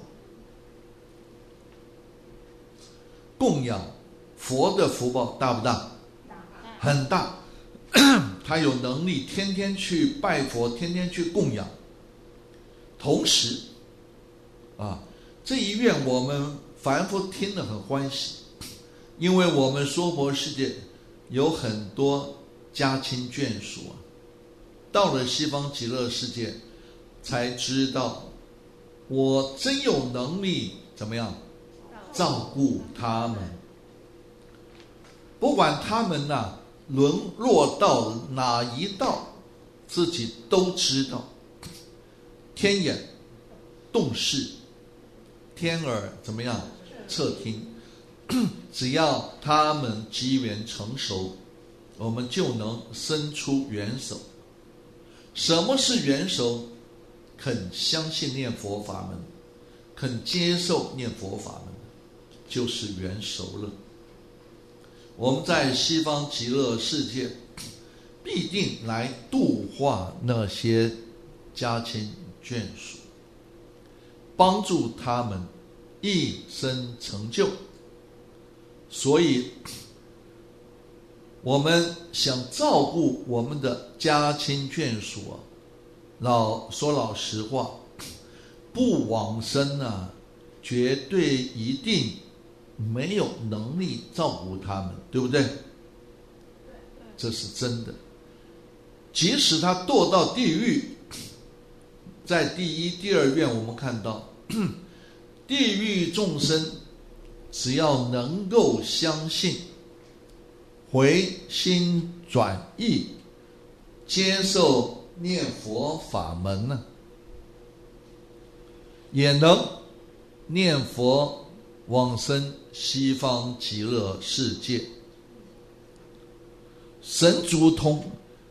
供养佛的福报大不大？很大。他有能力天天去拜佛，天天去供养。同时啊，这一愿我们凡夫听了很欢喜，因为我们娑婆世界有很多家亲眷属啊，到了西方极乐世界才知道，我真有能力怎么样照顾他们，不管他们呐、啊、沦落到哪一道，自己都知道。天眼洞视，天耳怎么样侧听，只要他们机缘成熟，我们就能伸出援手。什么是援手？肯相信念佛法门，肯接受念佛法门，就是援手了。我们在西方极乐世界必定来度化那些家亲眷属，帮助他们一生成就。所以我们想照顾我们的家亲眷属啊，老说老实话， 不往生啊，绝对一定没有能力照顾他们，对不对？这是真的。即使他堕到地狱，在第一、第二愿我们看到，地狱众生只要能够相信，回心转意，接受念佛法门呢，也能念佛往生西方极乐世界。神足通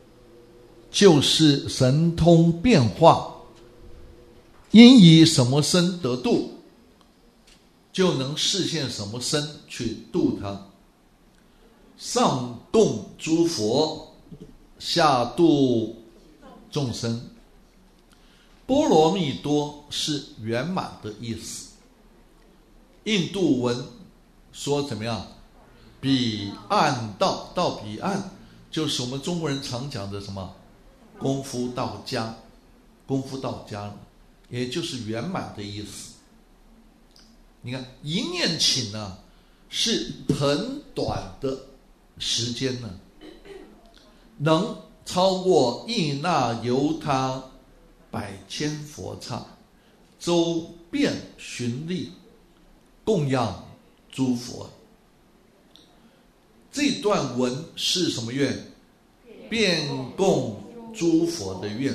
就是神通变化，因以什么身得度，就能示现什么身去度他。上供诸佛，下度众生。波罗蜜多是圆满的意思。印度文说怎么样？彼岸道，到彼岸，就是我们中国人常讲的什么？功夫到家，功夫到家了，也就是圆满的意思。你看一念请呢，是很短的时间呢，能超过亿那由他百千佛刹，周遍巡历，供养诸佛。这段文是什么愿？遍供诸佛的愿。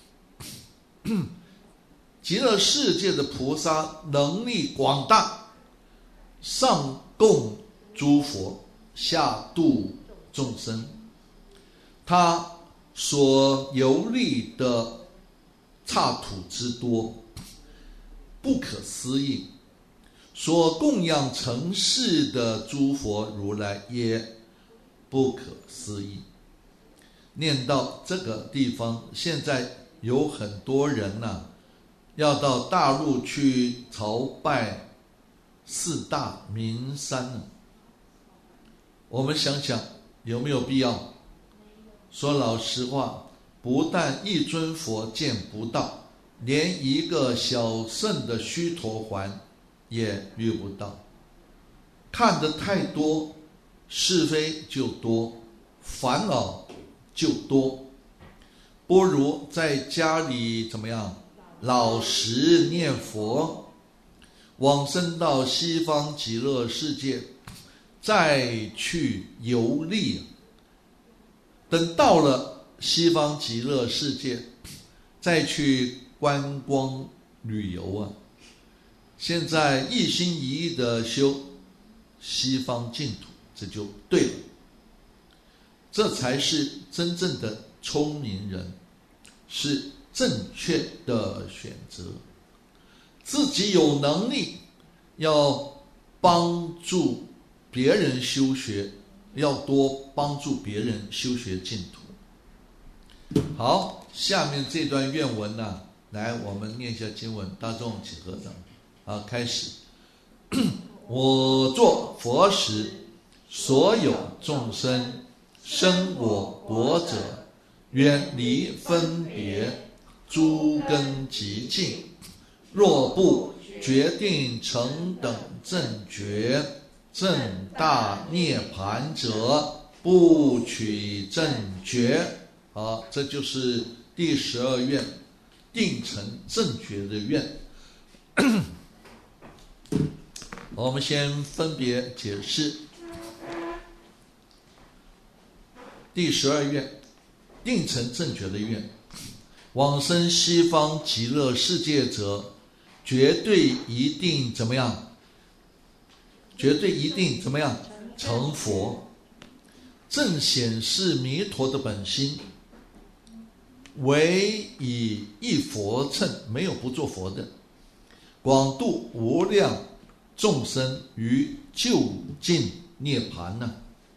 极乐世界的菩萨能力广大，上供诸佛，下度众生。他所游历的刹土之多，不可思议。所供养成世的诸佛如来也不可思议。念到这个地方，现在有很多人啊，要到大陆去朝拜四大名山呢。我们想想有没有必要？说老实话，不但一尊佛见不到，连一个小圣的须陀洹也遇不到。看得太多，是非就多，烦恼就多。不如在家里怎么样？老实念佛，往生到西方极乐世界，再去游历。等到了西方极乐世界，再去观光旅游啊。现在一心一意的修西方净土，这就对了。这才是真正的聪明人，是正确的选择。自己有能力要帮助别人修学，要多帮助别人修学净土。好，下面这段愿文呢、啊，来我们念一下经文，大众请合掌。啊，开始。我作佛时，所有众生生我国者，远离分别，诸根极净。若不决定成等正觉，正大涅盘者，不取正觉。好，这就是第十二愿，定成正觉的愿。我们先分别解释第十二愿，定成正觉的愿。往生西方极乐世界者，绝对一定怎么样？绝对一定怎么样？成佛。正显示弥陀的本心，唯以一佛乘，没有不做佛的，广度无量众生于究竟涅盘呢、啊？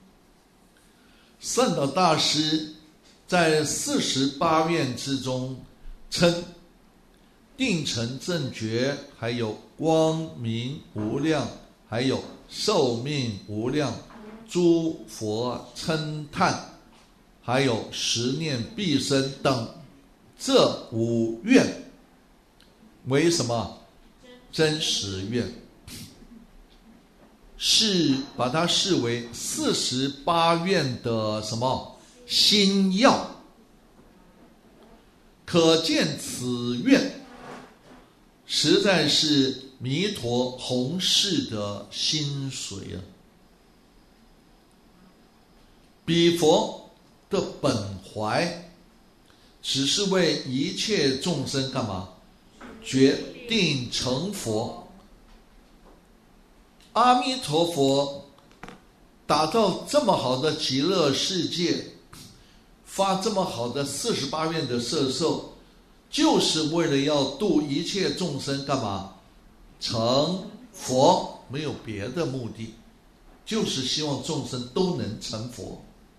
善导大师在四十八愿之中称定成正觉，还有光明无量，还有寿命无量，诸佛称叹，还有十念必生等这五愿， 为什么？真实愿，是把它视为四十八愿的什么心要。可见此愿实在是弥陀弘誓的心髓啊！彼佛的本怀只是为一切众生干嘛？决定成佛。阿弥陀佛打造这么好的极乐世界，发这么好的四十八愿的摄受，就是为了要度一切众生干嘛？成佛，没有别的目的，就是希望众生都能成佛。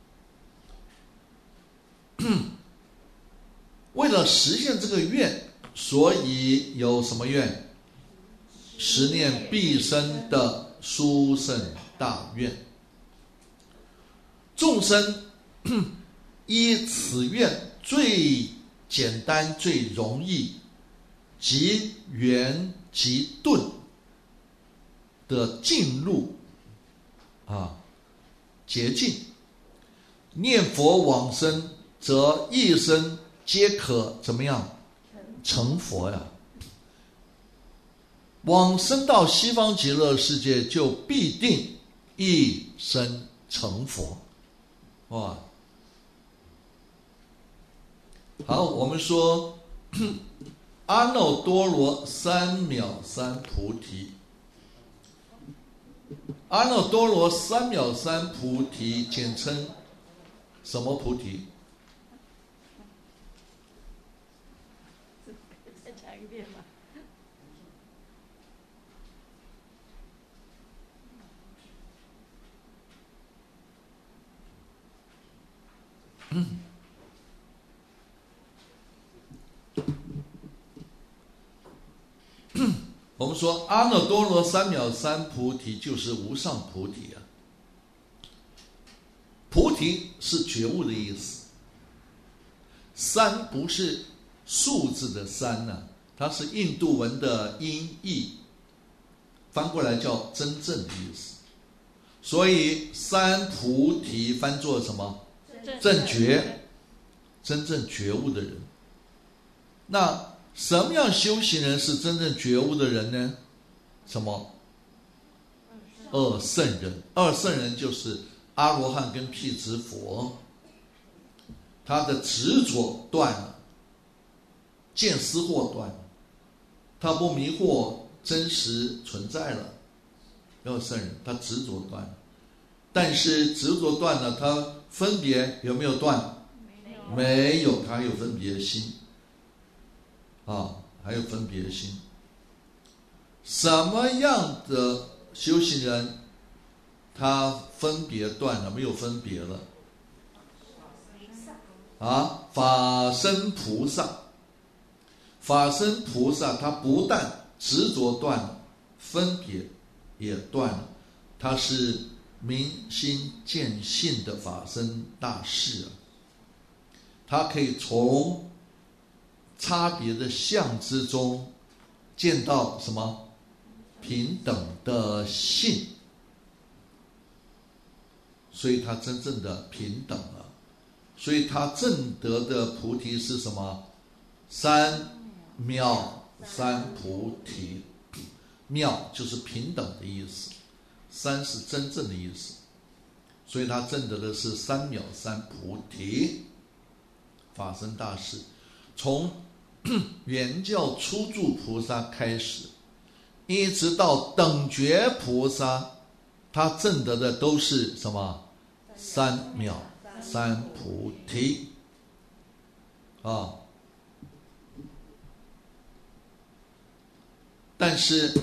为了实现这个愿，所以有什么愿？十念必生的殊胜大愿。众生依此愿最简单最容易即圆即顿的进入啊捷径，念佛往生，则一生皆可怎么样成佛呀？往生到西方极乐世界，就必定一生成佛。哇！好，我们说阿耨多罗三藐三菩提。阿耨多罗三藐三菩提简称什么菩提？ 再讲一遍吧。 嗯，我们说阿耨多罗三藐三菩提就是无上菩提啊。菩提是觉悟的意思，三不是数字的三呢、啊，它是印度文的音译，翻过来叫真正的意思。所以三菩提翻作什么？正觉，真正觉悟的人。那什么样修行人是真正觉悟的人呢？什么？二圣人。二圣人就是阿罗汉跟辟支佛，他的执着断了，见思惑断了，他不迷惑真实存在了。二圣人他执着断了，但是执着断了，他分别有没有断？没有，他还有分别心啊，还有分别心。什么样的修行人他分别断了，没有分别了啊？法身菩萨，法身菩萨他不但执着断了，分别也断了，他是明心见性的法身大士啊。他可以从差别的相之中见到什么？平等的性，所以他真正的平等了。所以他证得的菩提是什么？三藐三菩提。藐就是平等的意思，三是真正的意思，所以他证得的是三藐三菩提。法身大士从原教初住菩萨开始，一直到等觉菩萨，他证得的都是什么？三藐三菩提啊。但是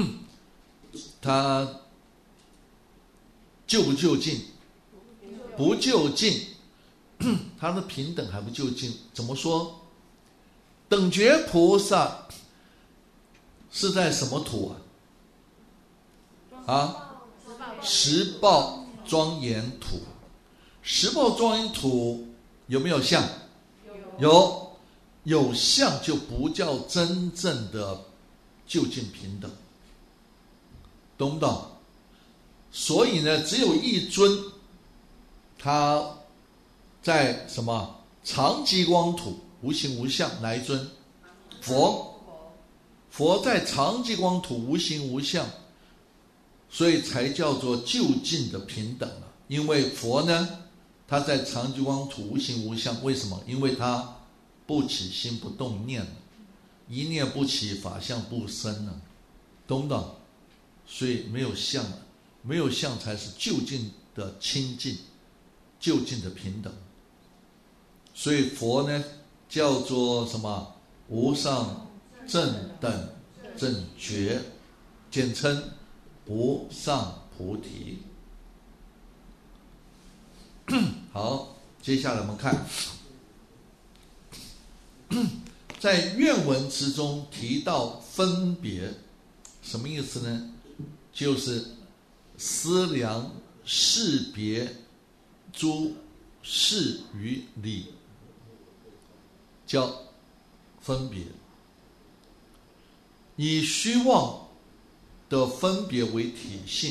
他究不究竟？不究竟，他的平等还不究竟。怎么说？等觉菩萨是在什么土啊？啊，十报庄严土。十报庄严土有没有相？有。 有相就不叫真正的究竟平等，懂不懂？所以呢，只有一尊，他在什么常寂光土，无形无相，哪一尊？佛。佛在常寂光土，无形无相，所以才叫做究竟的平等了。因为佛呢，他在常寂光土，无形无相，为什么？因为他不起心不动念了，一念不起，法相不生了，懂不懂？所以没有相了，没有相才是究竟的清净，究竟的平等。所以佛呢，叫做什么？无上正等正觉，简称无上菩提。好，接下来我们看，在愿文之中提到分别，什么意思呢？就是思量识别诸事与理，叫分别。以虚妄的分别为体性，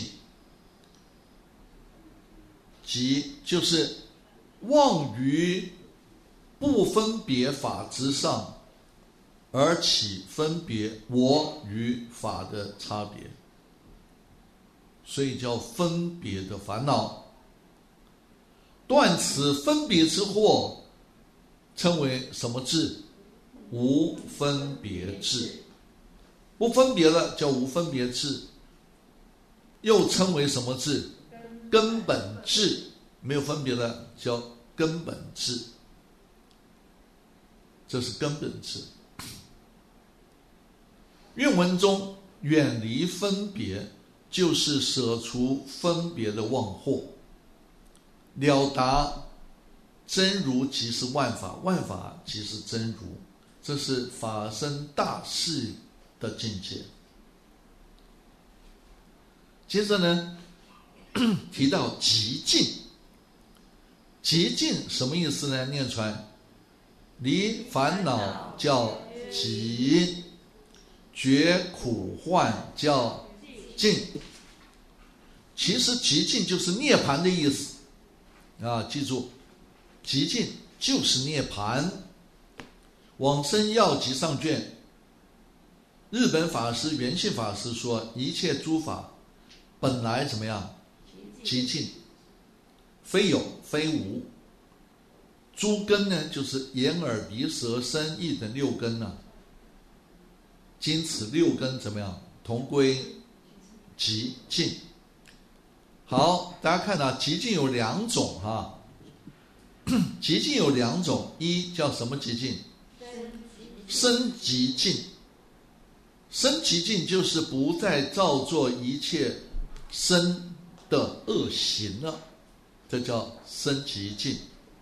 即就是妄于不分别法之上而起分别我与法的差别，所以叫分别的烦恼。断此分别之惑，称为什么智？无分别智。不分别了叫无分别智，又称为什么智？根本智。没有分别了叫根本智，这是根本智。愿文中远离分别，就是舍除分别的妄惑，了达真如即是万法，万法即是真如，这是法身大事的境界。接着呢，提到极尽。极尽什么意思呢？念出来，离烦恼叫极，绝苦患叫尽。其实极尽就是涅槃的意思啊！记住，极尽就是涅槃。往生要集上卷，日本法师圆性法师说，一切诸法本来怎么样？极尽，非有非无。诸根呢，就是眼耳鼻舌身意等六根呢、啊。今此六根怎么样？同归极尽。好，大家看到、啊、极尽有两种哈、啊，极尽有两种，一叫什么极尽？生极尽。生极尽就是不再造作一切生的恶行了，这叫生极尽。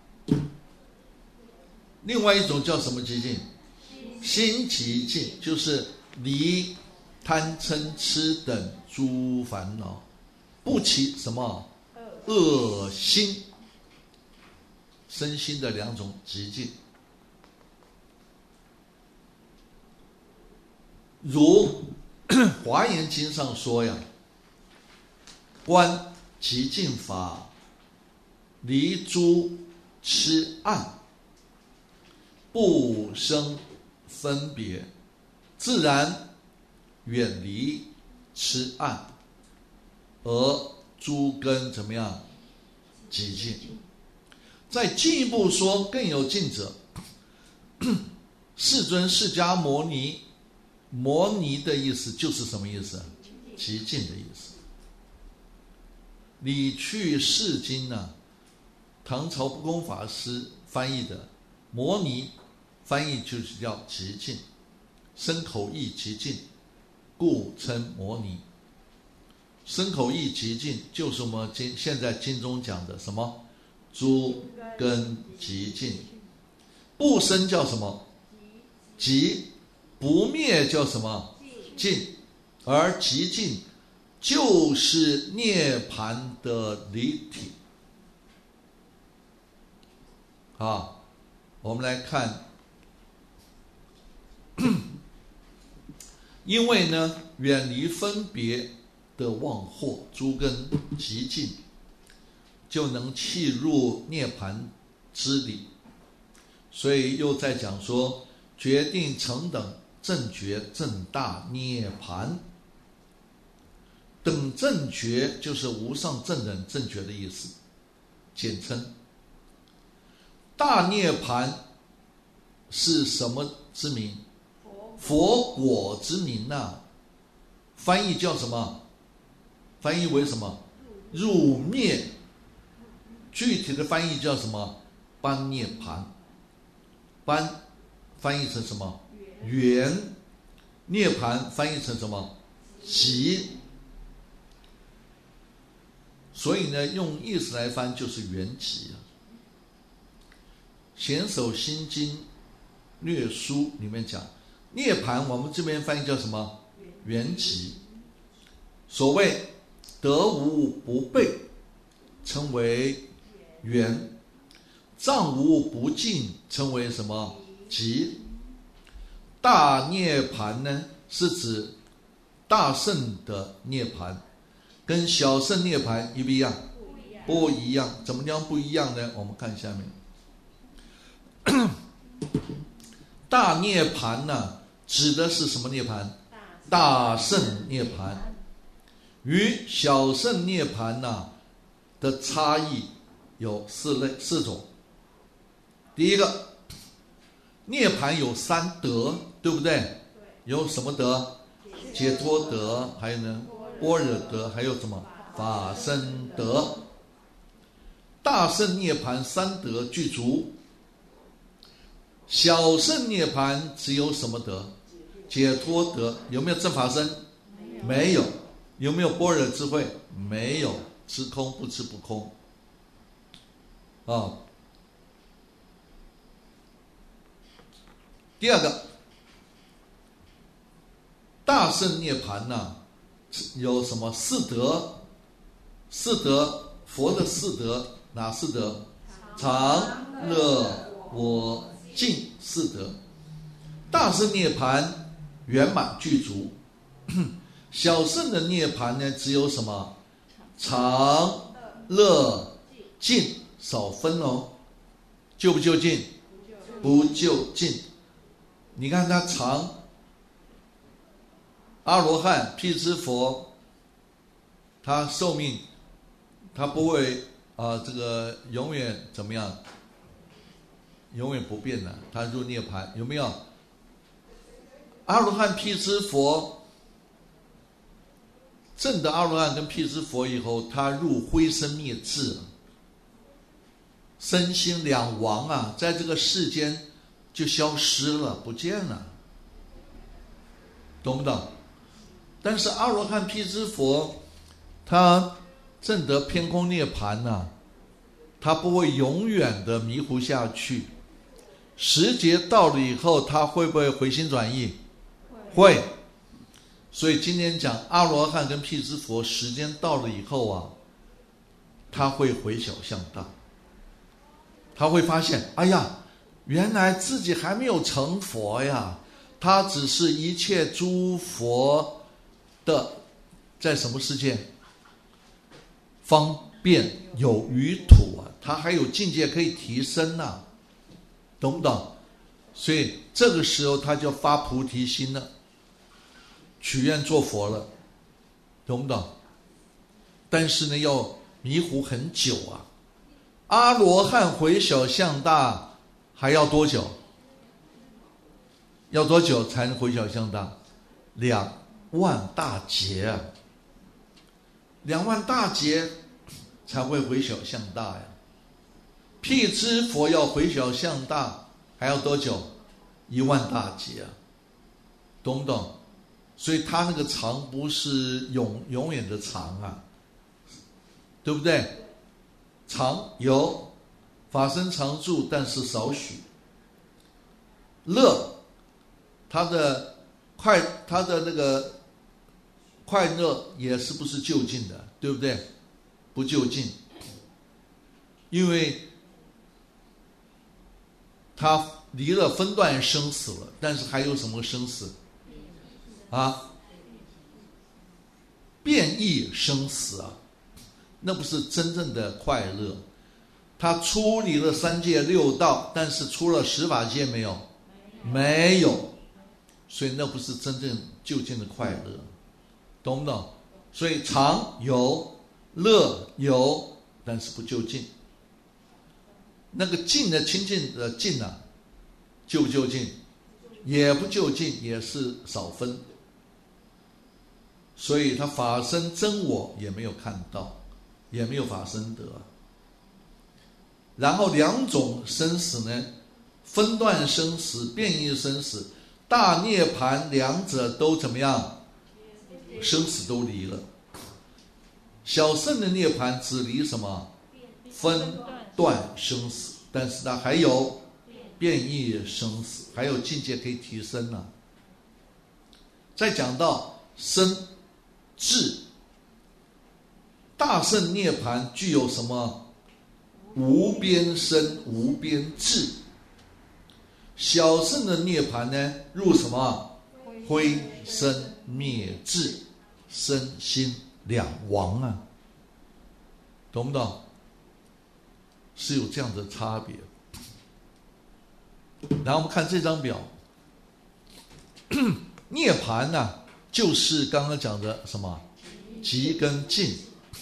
另外一种叫什么极尽？心极尽，就是离贪嗔痴等诸烦恼，不起什么恶心，身心的两种极尽。如华严经上说呀，观极尽法，离诸痴暗，不生分别，自然远离痴暗，而诸根怎么样？极尽。再进一步说，更有尽者，世尊释迦牟尼，摩尼的意思就是什么意思？极尽的意思。理趣释经呢，唐朝不空法师翻译的，摩尼翻译就是叫极尽，身口意极尽，故称摩尼。身口意极尽就是我们经现在经中讲的什么？诸根极尽。不生叫什么？极。不灭叫什么？尽。而极尽就是涅槃的离体。啊，我们来看因为呢，远离分别的妄惑，诸根极尽，就能契入涅槃之理。所以又在讲说，决定成等正觉正大涅槃。等正觉就是无上正等正觉的意思，简称。大涅槃是什么之名？佛果之名啊，翻译叫什么？翻译为什么？入灭。具体的翻译叫什么？般涅槃。般翻译成什么？圆。涅槃翻译成什么？极。所以呢，用意思来翻就是圆极啊。显首心经略书里面讲，涅槃我们这边翻译叫什么？圆极。所谓得无不备，称为圆；障无不尽，称为什么？极。大涅槃呢，是指大圣的涅槃，跟小圣涅槃一不一样？不一样。怎么样不一样呢？我们看下面。大涅槃呢，指的是什么涅槃？大圣涅槃。与小圣涅槃呢的差异有四类四种。第一个，涅槃有三德，对不对？有什么德？解脱德，还有呢般若德，还有什么法身德。大圣涅槃三德具足，小圣涅槃只有什么德？解脱德。有没有正法身？没有。有没有般若智慧？没有。知空不知不空啊。第二个，大圣涅槃呢，有什么四德？四德，佛的四德哪四德？常乐我净四德。大圣涅槃圆满具足，小圣的涅槃呢，只有什么？常乐净，少分哦。就不就近？不就近。你看他常，阿罗汉、辟支佛，他寿命，他不会啊、呃，这个永远怎么样？永远不变的，他入涅槃，有没有？阿罗汉、辟支佛，证得阿罗汉跟辟支佛以后，他入灰身灭智，身心两亡啊，在这个世间就消失了，不见了，懂不懂？但是阿罗汉、辟支佛，他证得偏空涅槃啊，他不会永远的迷糊下去。时节到了以后，他会不会回心转意？会。所以今天讲阿罗汉跟辟支佛，时间到了以后啊，他会回小向大，他会发现，哎呀，原来自己还没有成佛呀，他只是一切诸佛的在什么世界？方便有余土啊，他还有境界可以提升啊，懂不懂？所以这个时候他就发菩提心了，许愿做佛了，懂不懂？但是呢，要迷糊很久啊。阿罗汉回小向大还要多久？要多久才能回小向大？两万大劫啊！两万大劫才会回小向大呀。辟支佛要回小向大还要多久？一万大劫啊，懂不懂？所以他那个长不是永永远的长啊，对不对？常有法身常住，但是少许。乐，他的快，他的那个快乐也是不是就近的，对不对？不就近，因为他离了分段生死了，但是还有什么生死啊？变异生死啊，那不是真正的快乐。他出离了三界六道，但是出了十法界没有？没有，所以那不是真正究竟的快乐，懂不懂？所以常有，乐有，但是不究竟。那个净的清净的净啊，究不究竟？也不究竟，也是少分。所以他法身真我也没有看到，也没有法身得。然后两种生死呢，分段生死、变异生死、大涅槃，两者都怎么样？生死都离了。小圣的涅槃只离什么？分段生死，但是它还有变异生死，还有境界可以提升呢、啊。再讲到生智，大圣涅槃具有什么？无边生无边智。小圣的涅槃呢，入什么？灰生灭智，身心两亡啊，懂不懂？是有这样的差别。然后我们看这张表，涅槃呢、啊，就是刚刚讲的什么？极跟尽。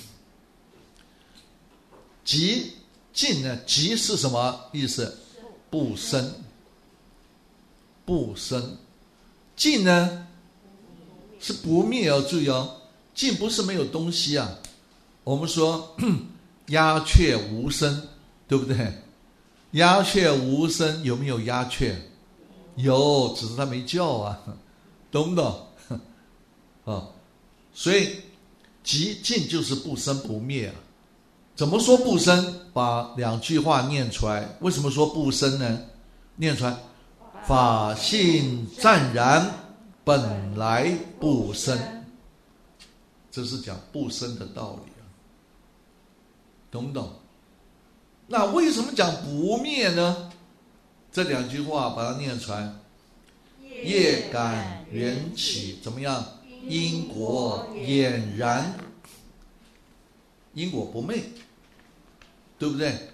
极尽呢？极是什么意思？不生，不生。尽呢是不灭哦，注意哦，尽不是没有东西啊。我们说鸦雀无声，对不对？鸦雀无声，有没有鸦雀？有，只是它没叫啊，懂不懂？啊，所以极尽就是不生不灭啊。怎么说不生？把两句话念出来。为什么说不生呢？念出来：法性湛然，本来不生。这是讲不生的道理啊，懂不懂？那为什么讲不灭呢？这两句话把它念出来：业感缘起，怎么样？因果俨然，因果不昧，对不对？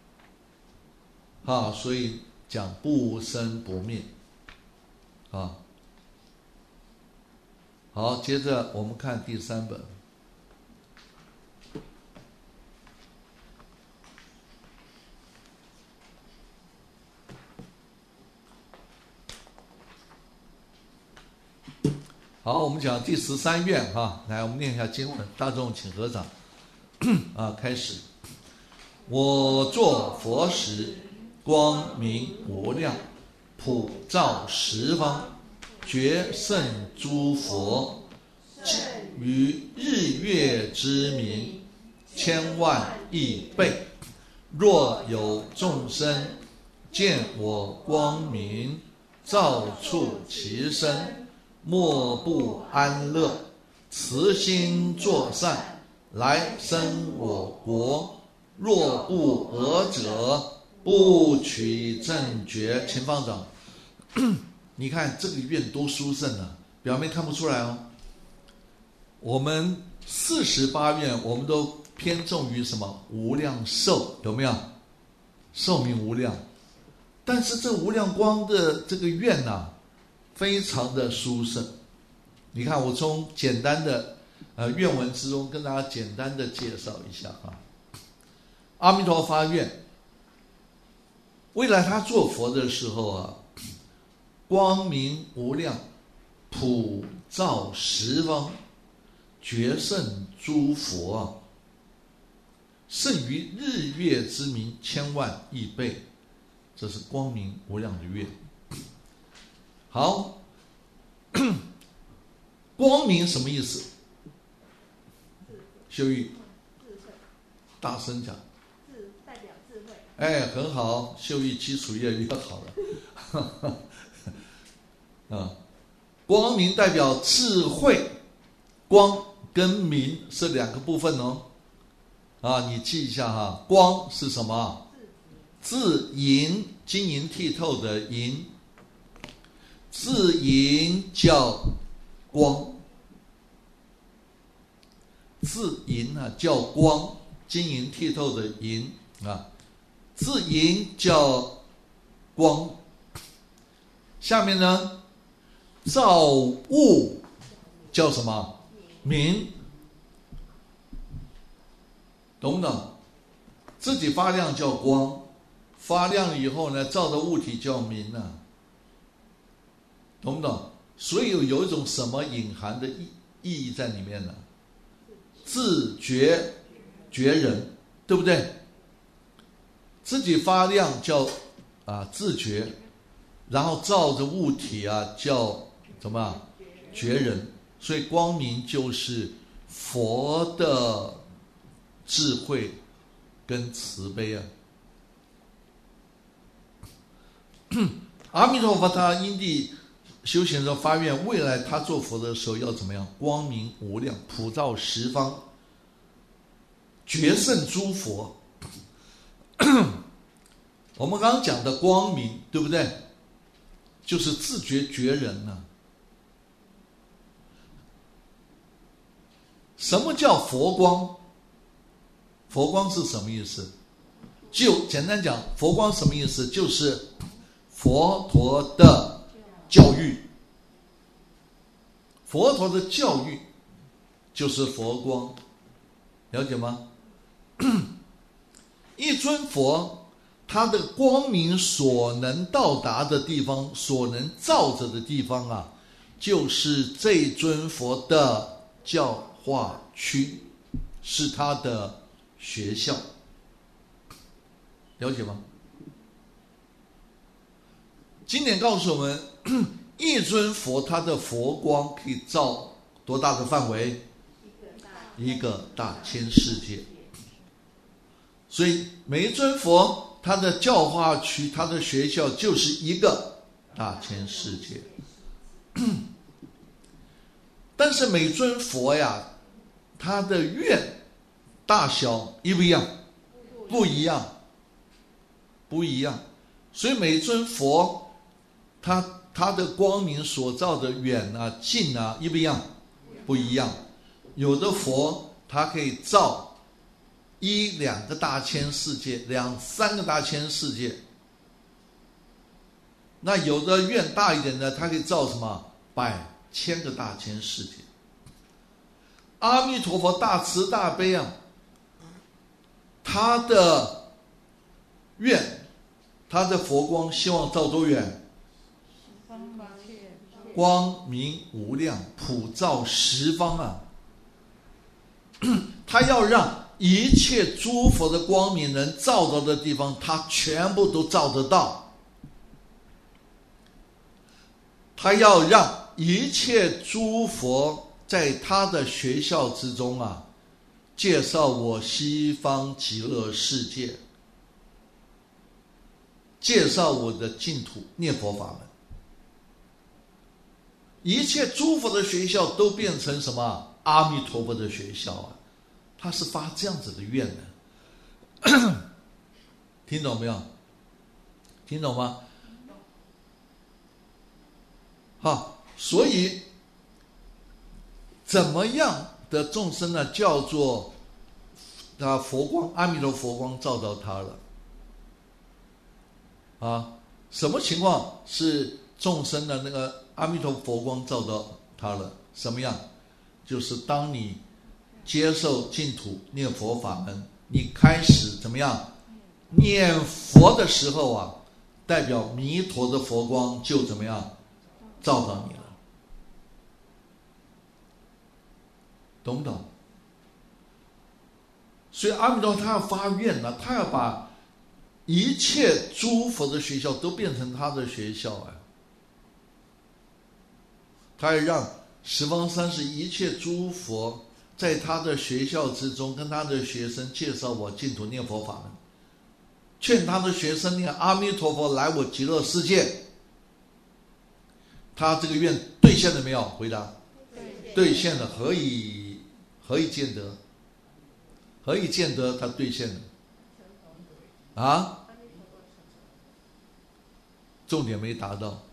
啊，所以讲不生不灭啊。好，接着我们看第三本。好，我们讲第十三愿哈，来，我们念一下经文。大众请合掌。啊，开始。我作佛时，光明无量，普照十方，决胜诸佛，于日月之明，千万亿倍。若有众生见我光明，照触其身，莫不安乐，慈心作善，来生我国。若不尔者，不取正觉。请放掌。你看这个愿多殊胜啊，表面看不出来哦。我们四十八愿，我们都偏重于什么？无量寿，有没有？寿命无量。但是这无量光的这个愿啊，非常的殊胜。你看，我从简单的呃愿文之中跟大家简单的介绍一下哈。阿弥陀发愿，未来他做佛的时候啊，光明无量，普照十方，决胜诸佛啊，胜于日月之明千万亿倍。这是光明无量的愿。好，光明什么意思？修玉，大声讲。 代表智慧。 哎，很好，修玉基础越来越好了。啊，光明代表智慧，光跟明是两个部分哦。啊，你记一下哈，光是什么？自营晶莹剔透的莹，字莹叫光，字莹啊叫光，晶莹剔透的莹啊，字莹叫光。下面呢，造物叫什么？明，懂不懂？自己发亮叫光，发亮以后呢，造的物体叫明啊，懂不懂？所以有一种什么隐含的意意义在里面呢？自觉觉人，对不对？自己发亮叫啊自觉，然后照着物体啊叫什么？觉人。所以光明就是佛的智慧跟慈悲啊。阿弥陀佛他因地修行的时候发愿，未来他做佛的时候要怎么样？光明无量，普照十方，决胜诸佛。我们刚刚讲的光明，对不对？就是自觉觉人呢、啊。什么叫佛光？佛光是什么意思？就简单讲，佛光什么意思？就是佛陀的教育，佛陀的教育就是佛光，了解吗？一尊佛，他的光明所能到达的地方，所能照着的地方啊，就是这尊佛的教化区，是他的学校，了解吗？经典告诉我们，一尊佛他的佛光可以照多大的范围？一个大千世界。所以每一尊佛他的教化区，他的学校就是一个大千世界。但是每尊佛呀，他的愿大小一不一样？不一样，不一样。所以每尊佛他他的光明所照的远啊近啊一不一样？不一样。有的佛他可以照一两个大千世界，两三个大千世界。那有的愿大一点的，他可以照什么？百千个大千世界。阿弥陀佛大慈大悲啊，他的愿，他的佛光希望照多远？光明无量，普照十方啊！他要让一切诸佛的光明能照到的地方，他全部都照得到。他要让一切诸佛在他的学校之中啊，介绍我西方极乐世界，介绍我的净土念佛法门。一切诸佛的学校都变成什么？阿弥陀佛的学校啊！他是发这样子的愿的，听懂没有？听懂吗？好，所以怎么样的众生呢？叫做啊佛光，阿弥陀佛光照到他了啊？什么情况是众生的那个阿弥陀佛光照到他了？什么样？就是当你接受净土念佛法门，你开始怎么样念佛的时候啊，代表弥陀的佛光就怎么样照到你了，懂不懂？所以阿弥陀佛他要发愿呢，他要把一切诸佛的学校都变成他的学校啊，他要让十方三世一切诸佛在他的学校之中，跟他的学生介绍我净土念佛法门，劝他的学生念阿弥陀佛来我极乐世界。他这个愿兑现了没有？回答，兑现了。何以何以见得？何以见得他兑现了？啊？ 重点没达到。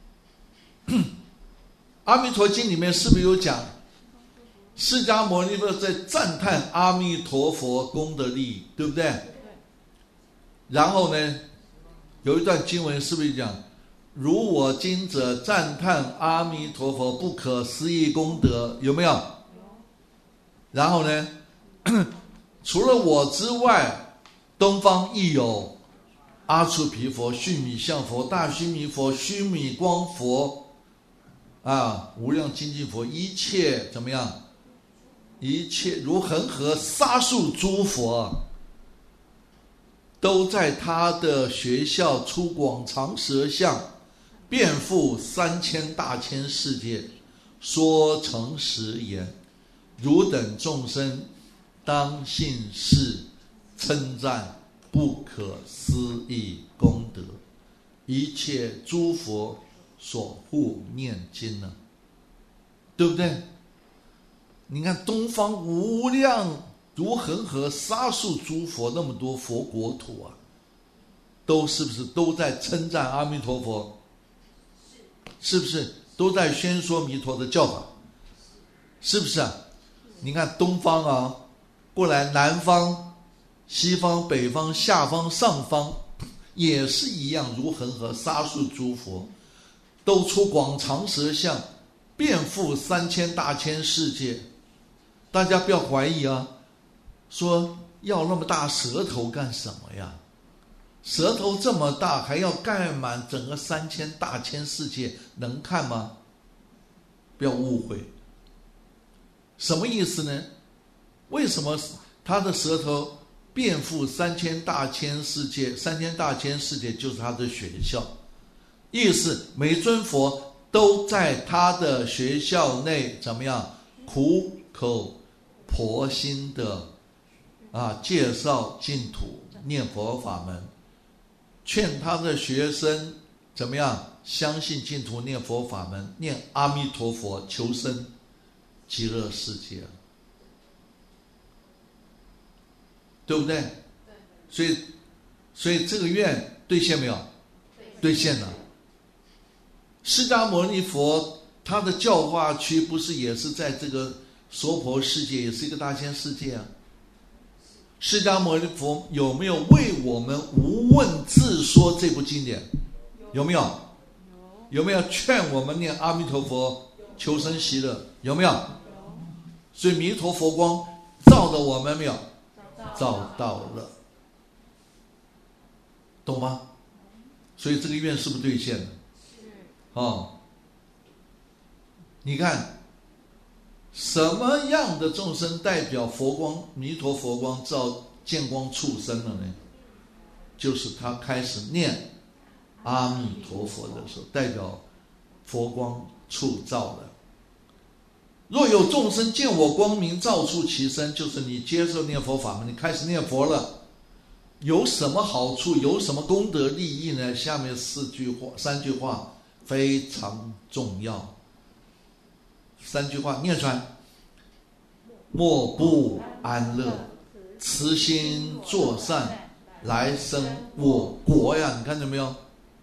阿弥陀经里面是不是有讲，释迦牟尼佛在赞叹阿弥陀佛功德利益，对不对？然后呢，有一段经文是不是讲，如我今者赞叹阿弥陀佛不可思议功德，有没有？然后呢，除了我之外，东方亦有阿阇毗佛、须弥相佛、大须弥佛、须弥光佛啊，无量精进佛，一切怎么样？一切如恒河沙数诸佛，都在他的学校出广长舌相，遍覆三千大千世界，说诚实言：汝等众生当信是称赞不可思议功德，一切诸佛所护念经呢、啊，对不对？你看东方无量如恒河沙数诸佛，那么多佛国土啊，都是不是都在称赞阿弥陀佛？是不是都在宣说弥陀的教法？是不是啊？你看东方啊，过来南方、西方、北方、下方、上方，也是一样，如恒河沙数诸佛，都出广长舌相，遍覆三千大千世界。大家不要怀疑啊，说要那么大舌头干什么呀？舌头这么大，还要盖满整个三千大千世界，能看吗？不要误会。什么意思呢？为什么他的舌头遍覆三千大千世界？三千大千世界就是他的学校，意思每尊佛都在他的学校内怎么样苦口婆心的啊介绍净土念佛法门，劝他的学生怎么样相信净土念佛法门，念阿弥陀佛，求生极乐世界，对不对？对。所以，所以这个愿兑现没有？兑现了。释迦牟尼佛他的教化区不是也是在这个娑婆世界，也是一个大千世界啊。释迦牟尼佛有没有为我们无问自说这部经典？有没有？有没有劝我们念阿弥陀佛求生喜乐？有没有？所以弥陀佛光照的我们没有？照到了，懂吗？所以这个愿是不是兑现了？哦，你看什么样的众生代表佛光？弥陀佛光照见光畜生了呢？就是他开始念阿弥陀佛的时候，代表佛光触照了。若有众生见我光明照出其身，就是你接受念佛法门，你开始念佛了，有什么好处？有什么功德利益呢？下面四句话、三句话非常重要。三句话念出来：莫不安乐，慈心作善，来生我国呀！你看见没有？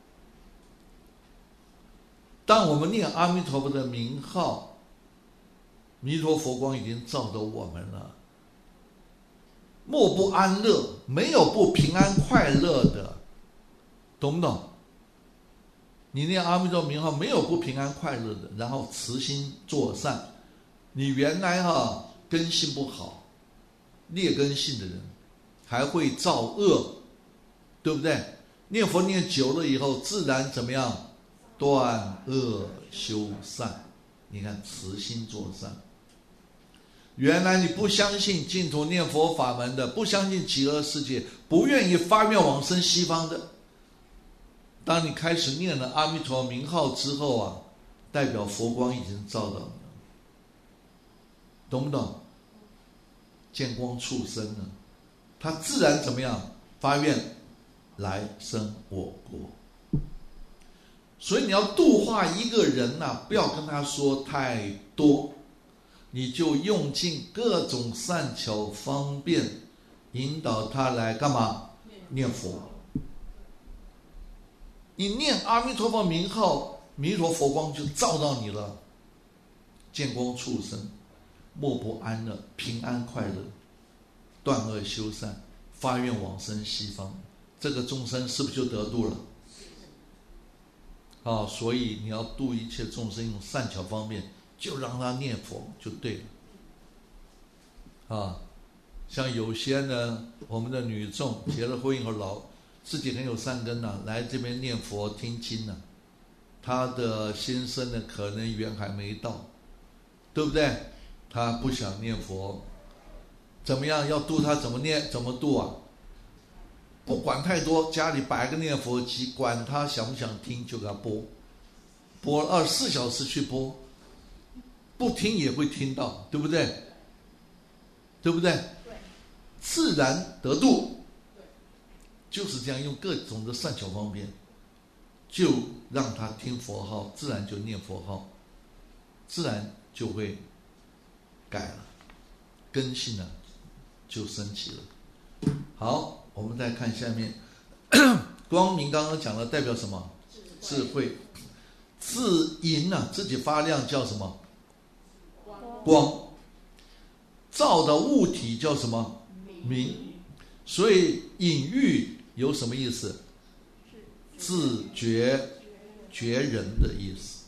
当我们念阿弥陀佛的名号，弥陀佛光已经照着我们了。莫不安乐，没有不平安快乐的，懂不懂？你念阿弥陀名号没有不平安快乐的。然后慈心作善，你原来哈、啊、根性不好，劣根性的人还会造恶，对不对？念佛念久了以后，自然怎么样？断恶修善。你看慈心作善，原来你不相信净土念佛法门的，不相信极乐世界，不愿意发愿往生西方的，当你开始念了阿弥陀名号之后啊，代表佛光已经照到你了，懂不懂？见光触身了，他自然怎么样发愿来生我国。所以你要度化一个人呐、啊，不要跟他说太多，你就用尽各种善巧方便，引导他来干嘛？念佛。 你念阿弥陀佛名号，弥陀佛光就照到你了，见光畜生，莫不安乐，平安快乐，断恶修善，发愿往生西方，这个众生是不是就得度了？啊，所以你要度一切众生，用善巧方便，就让他念佛就对了。啊，像有些呢，我们的女众结了婚以后，老自己很有善根呐、啊，来这边念佛听经呐、啊，他的先生呢可能缘还没到，对不对？他不想念佛，怎么样？要度他怎么念？怎么度啊？不管太多，家里摆个念佛机，管他想不想听就给他播，播二十四小时去播，不听也会听到，对不对？对不对？ 对， 自然得度，就是这样，用各种的善巧方便，就让他听佛号，自然就念佛号，自然就会改了，根性呢就升起了。好，我们再看下面，光明刚刚讲了代表什么？智慧。自银啊，自己发亮叫什么？光。照的物体叫什么？明。所以隐喻有什么意思？自觉觉人的意思。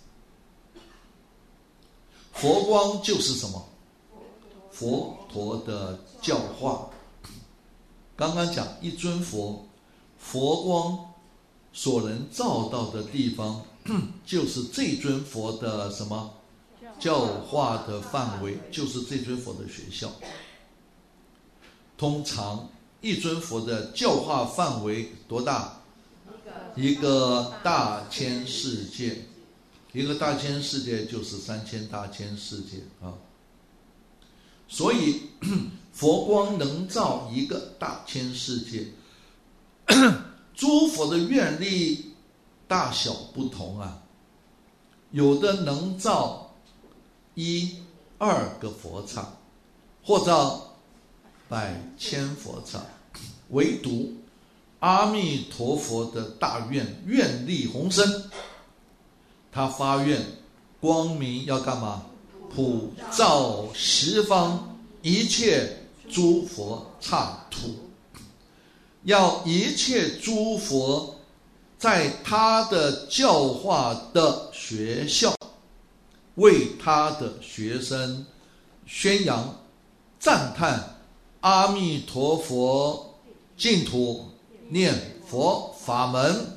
佛光就是什么？佛陀的教化。刚刚讲一尊佛，佛光所能照到的地方，就是这尊佛的什么？教化的范围，就是这尊佛的学校。通常一尊佛的教化范围多大？一个大千世界，一个大千世界就是三千大千世界啊。所以佛光能照一个大千世界，诸佛的愿力大小不同啊，有的能照一二个佛刹，或照百千佛刹，唯独阿弥陀佛的大愿愿力宏深，他发愿光明要干嘛？普照十方一切诸佛刹土，要一切诸佛在他的教化的学校，为他的学生宣扬赞叹阿弥陀佛净土念佛法门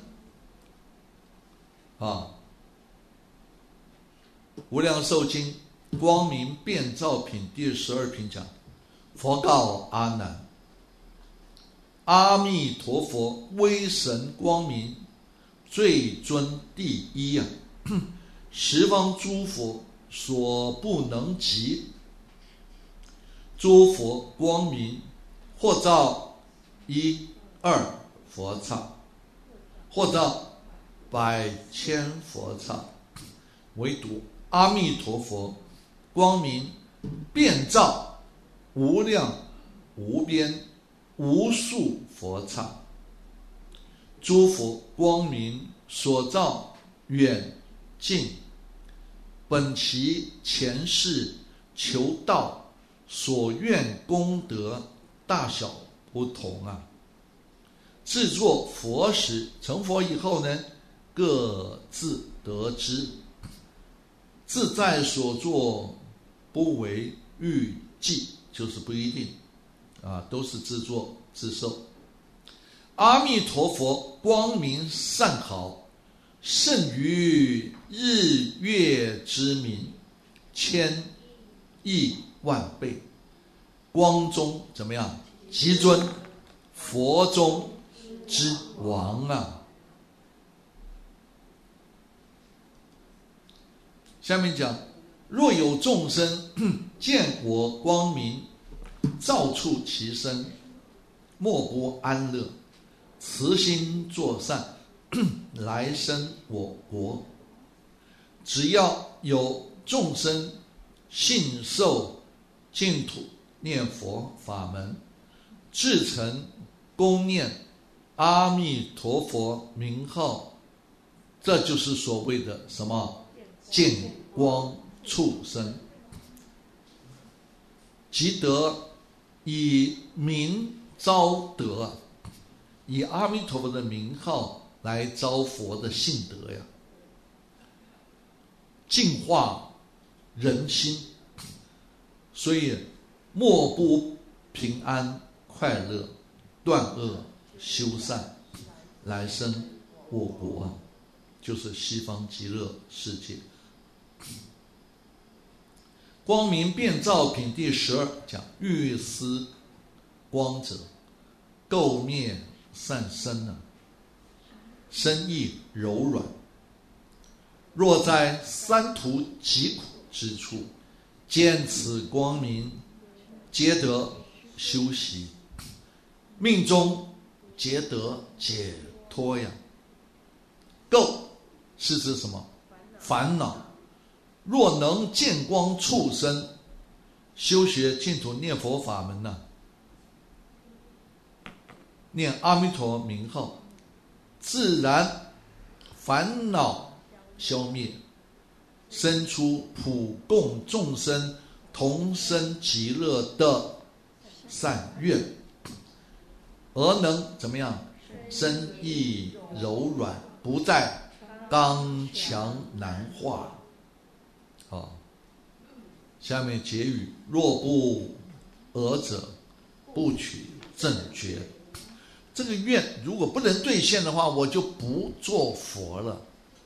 啊。无量寿经光明遍照品第十二品讲，佛告阿难：阿弥陀佛威神光明，最尊第一啊，十方诸佛所不能及。诸佛光明，或照一二佛刹，或照百千佛刹，唯独阿弥陀佛光明遍照无量无边无数佛刹。诸佛光明所照远近，本其前世求道所愿功德大小不同啊。制作佛时，成佛以后呢，各自得知，自在所作，不为预计，就是不一定啊，都是自作自受。阿弥陀佛光明甚好，胜于日月之明，千亿万倍。光中怎么样？极尊，佛中之王啊。下面讲，若有众生见我光明照触其身，莫不安乐，慈心作善，来生我国。只要有众生信受净土念佛法门，至诚恭念阿弥陀佛名号这就是所谓的什么见光触身，即得以名招德，以阿弥陀佛的名号来招佛的性德呀，净化人心，所以莫不平安快乐，断恶修善，来生我国，就是西方极乐世界。光明遍照品第十二讲，欲思光者，垢灭善身啊，身意柔软。若在三途疾苦之处，见此光明，皆得修习，命中皆得解脱呀。垢是指什么？烦恼。若能见光触身，修学净土念佛法门呢、啊，念阿弥陀名号，自然烦恼消灭，生出普供众生同生极乐的善愿，而能怎么样？身意柔软，不再刚强难化。好，下面结语：若不尔者，不取正觉。这个愿如果不能兑现的话，我就不做佛了。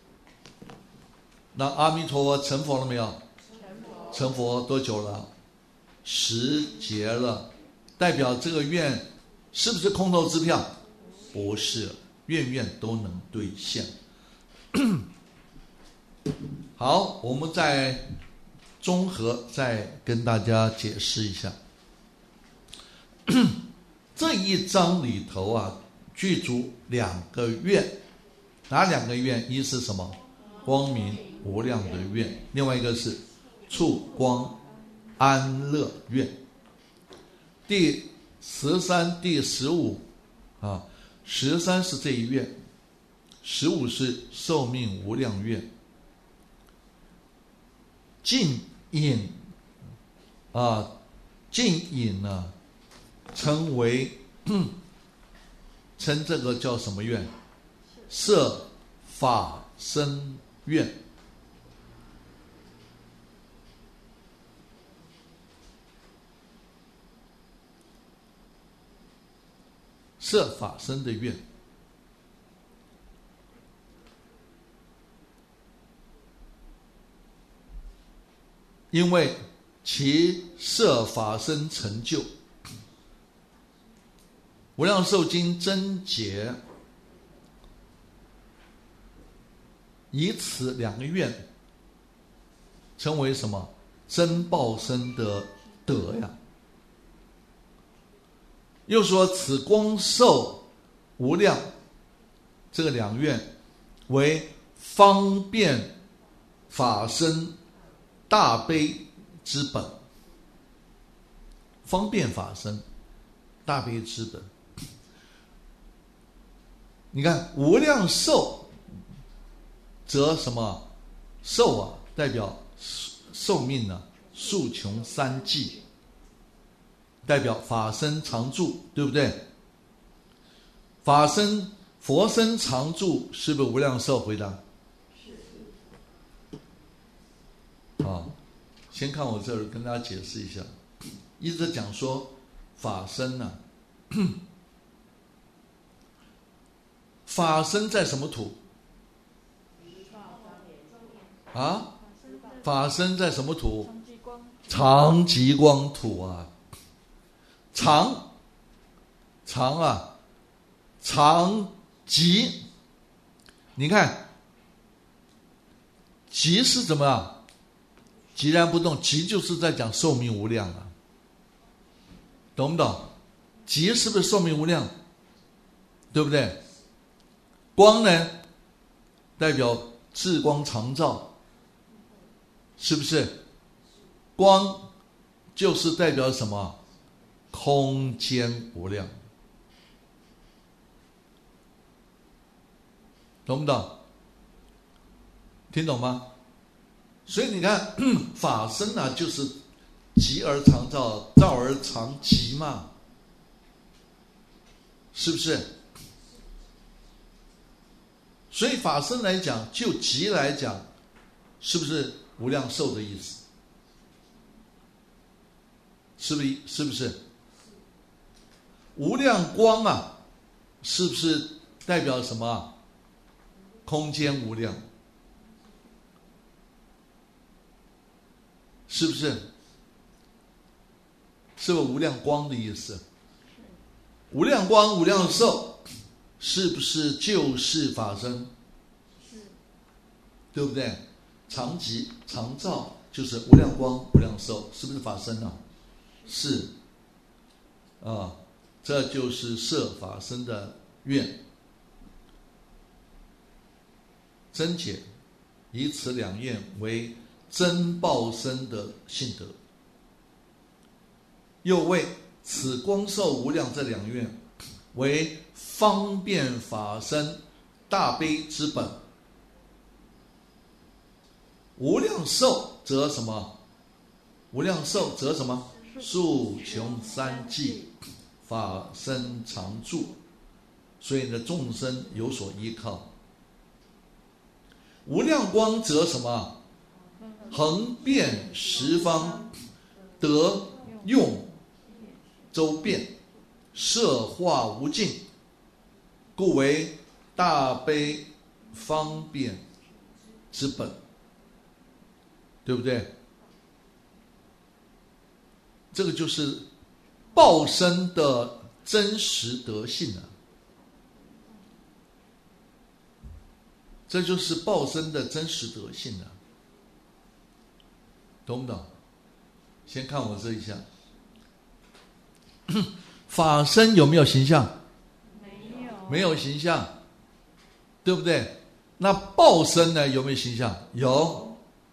那阿弥陀佛成佛了没有？成佛多久了？十劫了。代表这个愿是不是空头支票？不是，愿愿都能兑现。好，我们再综合再跟大家解释一下。这一章里头啊，具足两个愿，哪两个愿？一是什么？光明无量的愿，另外一个是触光安乐愿。第十三、第十五啊，十三是这一愿，十五是寿命无量愿。净隐啊，净隐呢，称为称这个叫什么愿？摄法身愿。摄法身的愿。因为其摄法身成就，无量寿经真解以此两个愿称为什么？真报身的德呀。又说此光寿无量，这个两愿为方便法身大悲之本，方便法身大悲之本。你看无量寿则什么？寿啊，代表寿命啊，数穷三际，代表法身常住，对不对？法身佛身常住是不是无量寿？回答啊，先看我这儿跟大家解释一下，一直讲说法身啊，法身在什么土？啊，法身在什么土？常寂光土啊，常常啊，常寂。你看，寂是怎么样？寂然不动，寂就是在讲寿命无量啊，懂不懂？寂是不是寿命无量？对不对？光呢，代表智光常照，是不是？光就是代表什么？空间无量，懂不懂？ 听懂吗？所以你看法身啊，就是极而常照，照而常极嘛，是不是？所以法身来讲，就极来讲，是不是无量寿的意思？是不是？是不是？无量光啊，是不是代表什么啊？空间无量，是不是？是不是无量光的意思？无量光、无量寿，是不是就是法身？ 是， 对不对？常极常照就是无量光、无量寿，是不是法身啊？是，啊，这就是摄法身的愿。真解以此两愿为真报身的性德，又谓此光寿无量这两愿为方便法身大悲之本。无量寿则什么？无量寿则什么？数穷三际，法身常住，所以呢，众生有所依靠。无量光则什么？横遍十方，得用周遍，摄化无尽，故为大悲方便之本，对不对？这个就是报身的真实德性啊，这就是报身的真实德性啊，懂不懂？先看我这一项，法身有没有形象？ 没有， 没有形象，对不对？那报身呢？有没有形象？有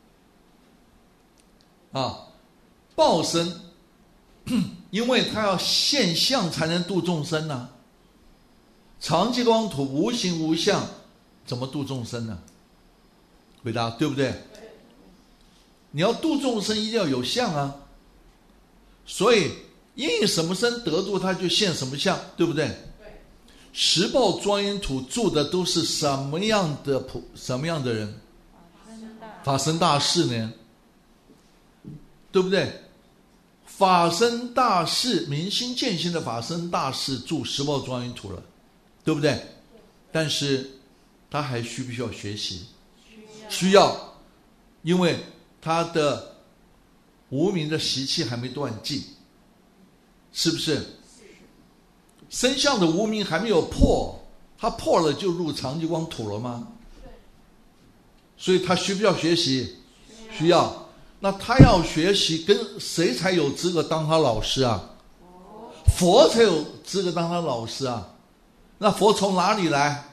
啊，报身，因为他要现相才能度众生啊。常寂光土无形无相，怎么度众生呢？回答对不对？你要度众生一定要有相啊，所以因什么身得度，他就现什么相，对不对？ 对。 十报庄严土住的都是什么样的普什么样的人？法身大士呢，对不对？法身大士，明心见性的法身大士住十报庄严土了，对不对？但是他还需不需要学习？需要，因为他的无明的习气还没断尽，是不是？身相的无明还没有破，他破了就入常寂光土了吗？所以他需不需要学习？需要。那他要学习，跟谁才有资格当他老师啊？佛才有资格当他老师啊。那佛从哪里来？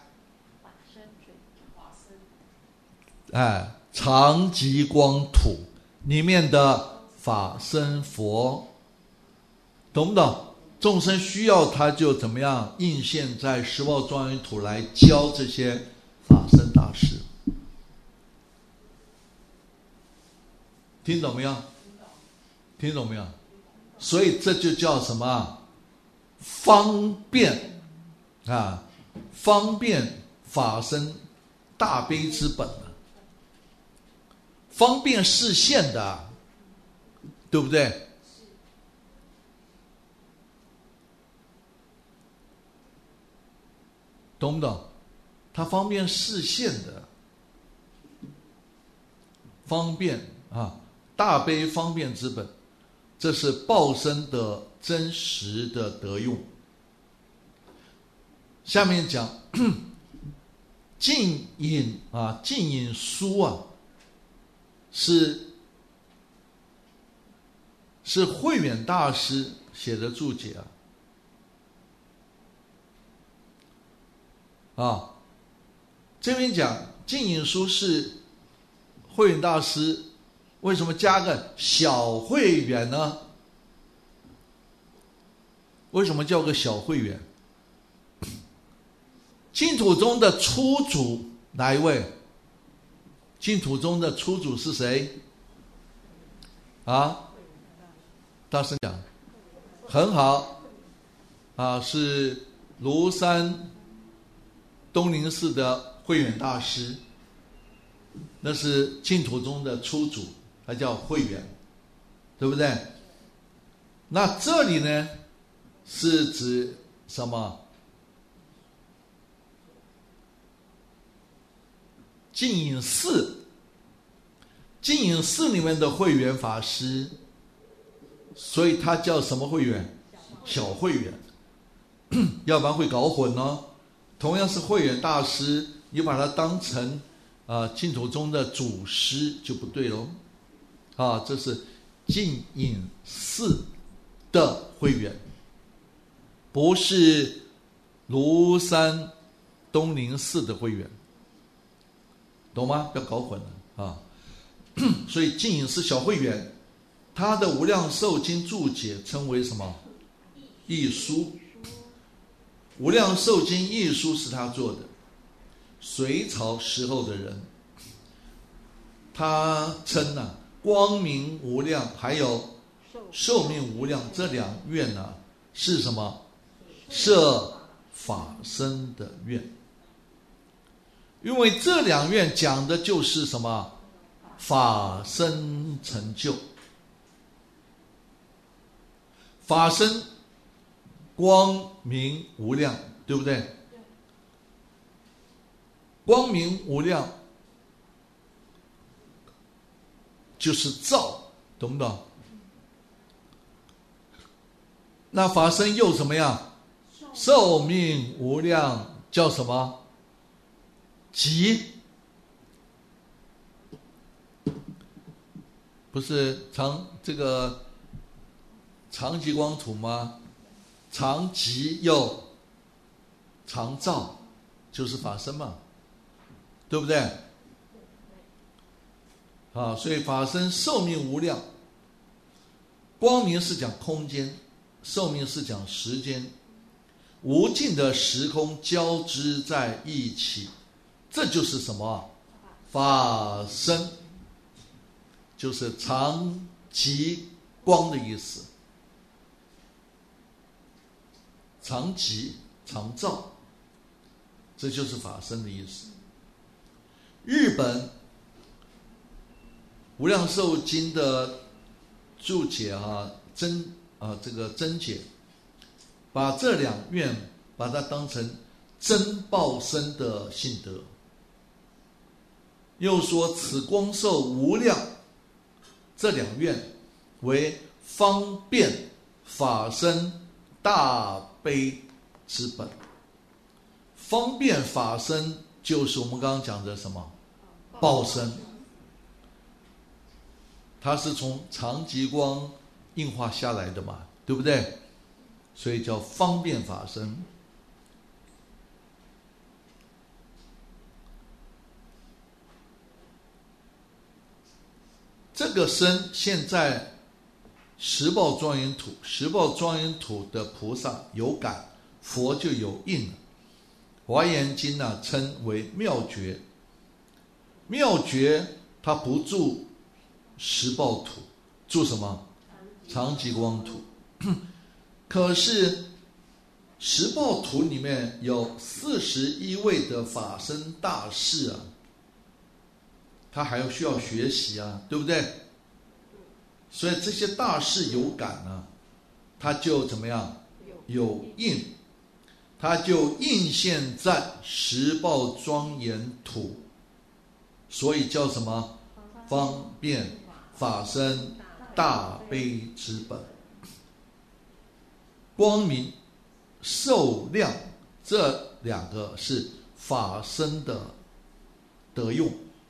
哎，常寂光土里面的法身佛，懂不懂？众生需要他就怎么样应现在十报庄严土来教这些法身大士，听懂没有？听懂没有？所以这就叫什么？方便啊，方便法身大悲之本啊，方便示现的啊，对不对？懂不懂？它方便示现的，方便啊，大悲方便之本，这是报身的真实的德用。下面讲净隐啊，净隐书啊，是是慧远大师写的注解啊。啊，这边讲净隐书是慧远大师，为什么加个小慧远呢？为什么叫个小慧远？净土中的初祖哪一位？ 净土宗的初祖是谁？啊，大声讲，很好啊，是庐山东林寺的慧远大师，那是净土宗的初祖，他叫慧远，对不对？那这里呢，是指什么？净隐寺，净隐寺里面的慧远法师，所以他叫什么慧远？小慧远，要不然会搞混哦。同样是慧远大师，你把它当成啊净土宗的祖师就不对喽。啊，这是净隐寺的慧远，不是庐山东林寺的慧远，懂吗？不要搞混了啊！所以净隐寺小慧远，他的《无量寿经》注解称为什么？译书。《无量寿经》译书是他做的，隋朝时候的人，他称呢、啊、光明无量还有寿命无量这两愿呢、啊、是什么？摄法身的愿。因为这两愿讲的就是什么？法身成就。法身光明无量，对不对？光明无量就是照，懂不懂？那法身又怎么样？寿命无量叫什么？极。不是常这个常极光图吗？常极又常照，就是法身嘛，对不对？啊，所以法身寿命无量，光明是讲空间，寿命是讲时间，无尽的时空交织在一起，这就是什么？法身，就是常极光的意思。常极常照，这就是法身的意思。日本无量寿经的注解啊，真啊这个真解，把这两愿把它当成真报身的性德，又说此光寿无量，这两愿为方便法身大悲之本。方便法身就是我们刚刚讲的什么？报身。它是从常极光映化下来的嘛，对不对？所以叫方便法身。这个身现在十报庄严土，十报庄严土的菩萨有感，佛就有应了。华严经呢、啊、称为妙觉，妙觉它不住十报土，住什么？常极光土。可是十报土里面有四十一位的法身大士啊，他还需要学习啊，对不对？所以这些大士有感呢，他就怎么样？有应，他就应现在十报庄严土，所以叫什么？方便法身大悲之本。光明寿量这两个是法身的德用，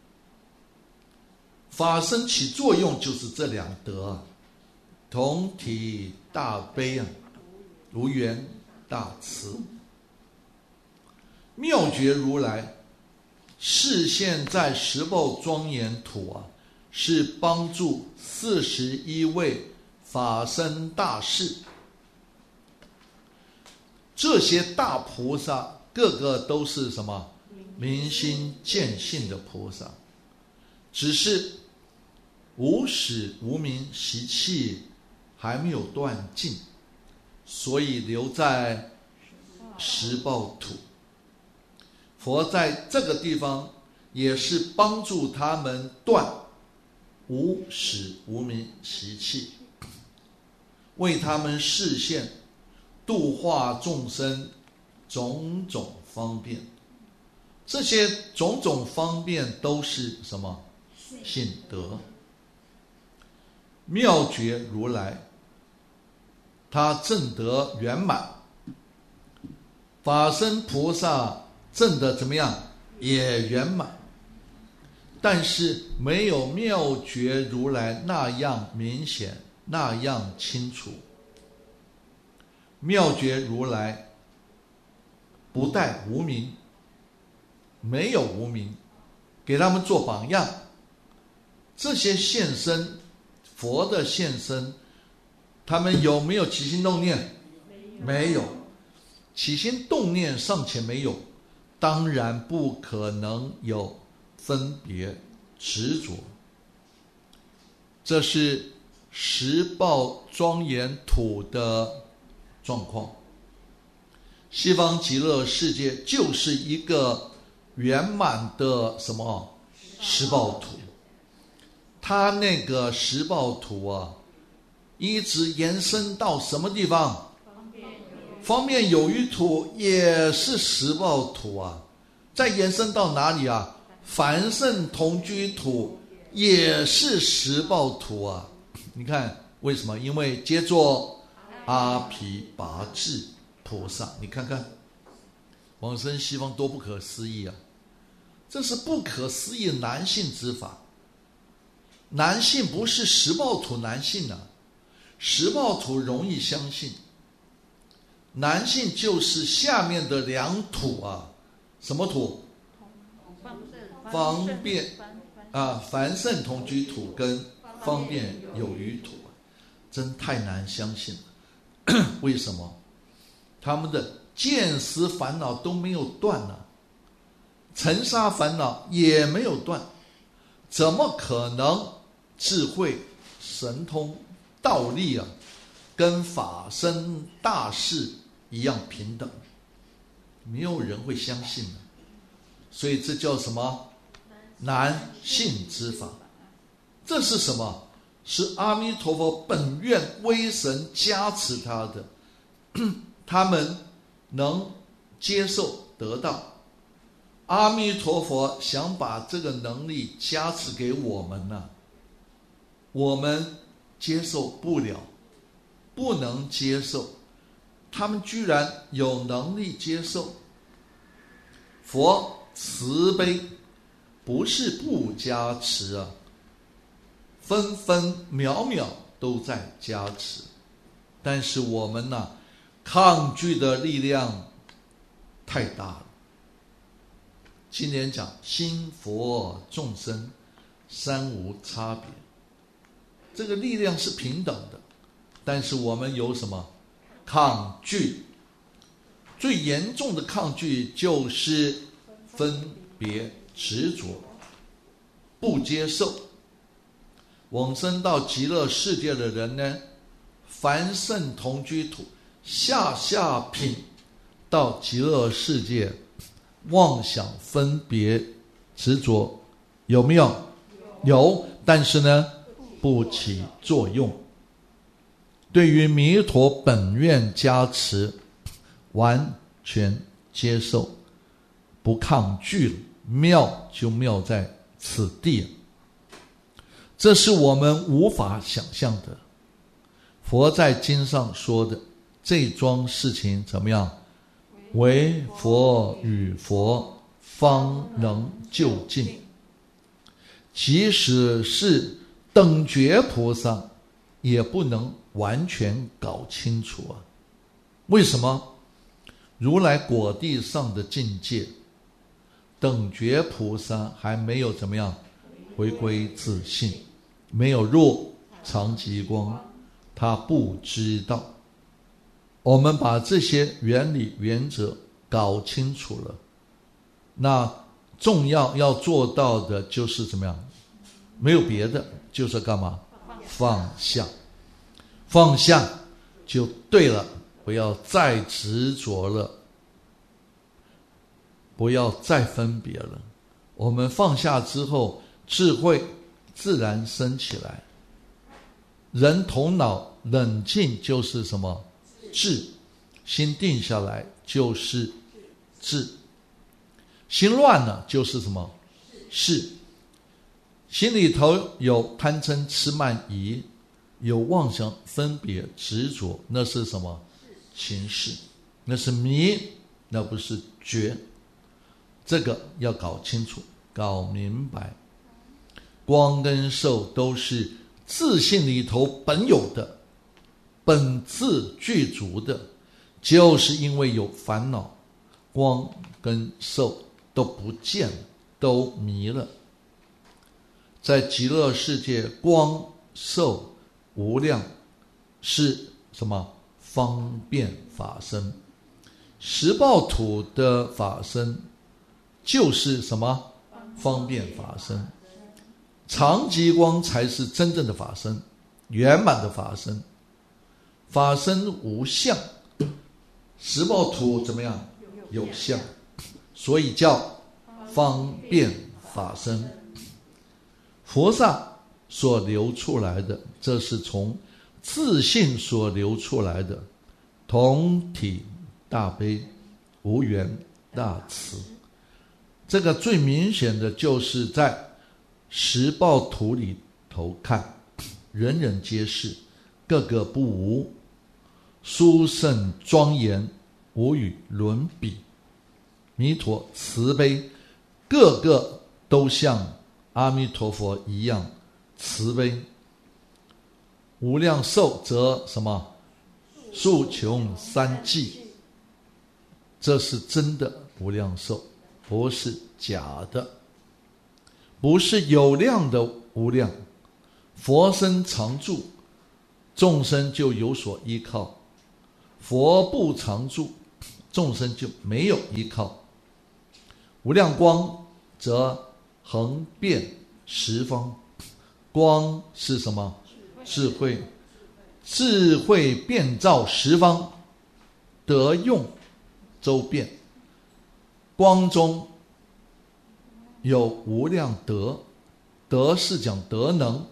法身起作用就是这两德啊，同体大悲啊，无缘大慈。妙觉如来示现在十报庄严土啊，是帮助四十一位法身大士。这些大菩萨个个都是什么？明心见性的菩萨。 只是无始无明习气还没有断尽，所以留在十报土。佛在这个地方也是帮助他们断无始无明习气，为他们示现度化众生种种方便。这些种种方便都是什么？信德。妙觉如来他证得圆满，法身菩萨证得怎么样？也圆满，但是没有妙觉如来那样明显，那样清楚。妙觉如来不带无明，没有无明，给他们做榜样。这些现身，佛的现身，他们有没有起心动念？没有。起心动念尚且没有，当然不可能有分别执着。这是十报庄严土的状况。西方极乐世界就是一个圆满的什么十报土。它那个十报土啊，一直延伸到什么地方？方便有余土也是十报土啊。再延伸到哪里啊？凡圣同居土也是十报土啊。你看为什么？因为接作阿毗跋致菩萨。你看看往生西方多不可思议啊！这是不可思议男性之法。男性不是十报土男性啊，十报土容易相信，男性就是下面的两土啊。什么土？方便啊，凡圣同居土跟方便有余土，真太难相信了。为什么？他们的见思烦恼都没有断啊，尘沙烦恼也没有断，怎么可能智慧神通道力啊跟法身大士一样平等？没有人会相信的。所以这叫什么？难信之法。这是什么？是阿弥陀佛本愿威神加持他的，他们能接受得到。阿弥陀佛想把这个能力加持给我们呢、啊，我们接受不了，不能接受，他们居然有能力接受。佛慈悲不是不加持啊，分分秒秒都在加持，但是我们呢、啊，抗拒的力量太大了。今年讲心佛众生三无差别，这个力量是平等的，但是我们有什么抗拒？最严重的抗拒就是分别执着，不接受。往生到极乐世界的人呢，凡圣同居土下下品到极乐世界，妄想分别执着有没有？有，但是呢不起作用。对于弥陀本愿加持完全接受，不抗拒了，妙就妙在此地。这是我们无法想象的。佛在经上说的这桩事情怎么样？唯佛与佛方能究竟。即使是等觉菩萨也不能完全搞清楚啊。为什么？如来果地上的境界，等觉菩萨还没有怎么样回归自性，没有入常寂光，他不知道。我们把这些原理原则搞清楚了，那重要要做到的就是怎么样没有别的，就是干嘛？放下，放下就对了，不要再执着了，不要再分别了。我们放下之后，智慧自然升起来。人头脑冷静就是什么？智。心定下来就是智。心乱了就是什么？是。心里头有贪嗔痴慢疑，有妄想分别执着，那是什么？情事。那是迷，那不是觉。这个要搞清楚，搞明白。光跟受都是自性里头本有的，本自具足的，就是因为有烦恼，光跟受都不见了，都迷了。在极乐世界，光受无量是什么？方便法身。十报土的法身就是什么？方便法身。常寂光才是真正的法身，圆满的法身。法身无相，十报土怎么样？有相，所以叫方便法身。佛萨所流出来的，这是从自性所流出来的，同体大悲，无缘大慈。这个最明显的就是在十报土里头看，人人皆是，个个不无，殊胜庄严，无与伦比。弥陀慈悲，个个都像阿弥陀佛一样慈悲。无量寿则什么？数穷三际，这是真的无量寿，不是假的，不是有量的无量。佛身常住，众生就有所依靠；佛不常住，众生就没有依靠。无量光则横遍十方，光是什么？智慧。智慧遍照十方，得用周遍。光中有无量德，德是讲德能，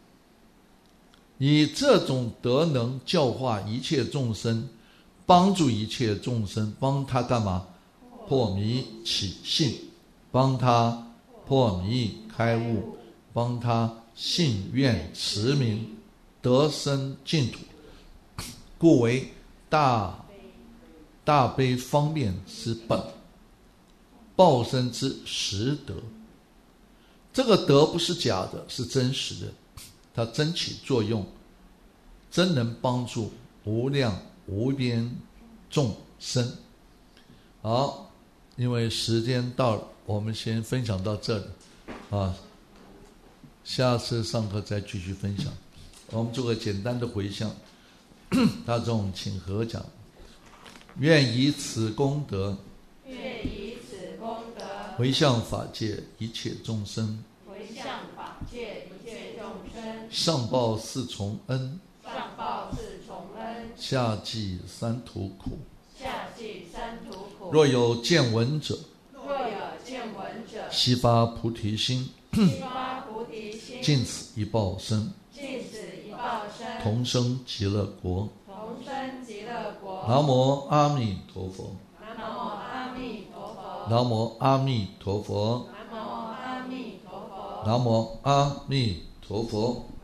以这种德能教化一切众生，帮助一切众生，帮他干嘛？破迷起信，帮他破迷开悟，帮他信愿持名，得生净土。故为大大悲方便之本，报身之实德。这个德不是假的，是真实的，它真起作用，真能帮助无量无边众生。好，因为时间到了，我们先分享到这里啊，下次上课再继续分享。我们做个简单的回向。大众请合掌。愿以此功德， 愿以此功德回向法界一切众生， 回向法界一切众生， 上报四重恩， 上报四重恩， 下济三途苦。 下济三途苦。 若有见闻者， 若有见闻者， 悉发菩提心， 悉发菩提心， 尽此一报身， 尽此一报身， 同生极乐国。 同生极乐国。 南无阿弥陀佛。 南无阿弥陀佛。 南无阿弥陀佛。 南无阿弥陀佛。 南无阿弥陀佛。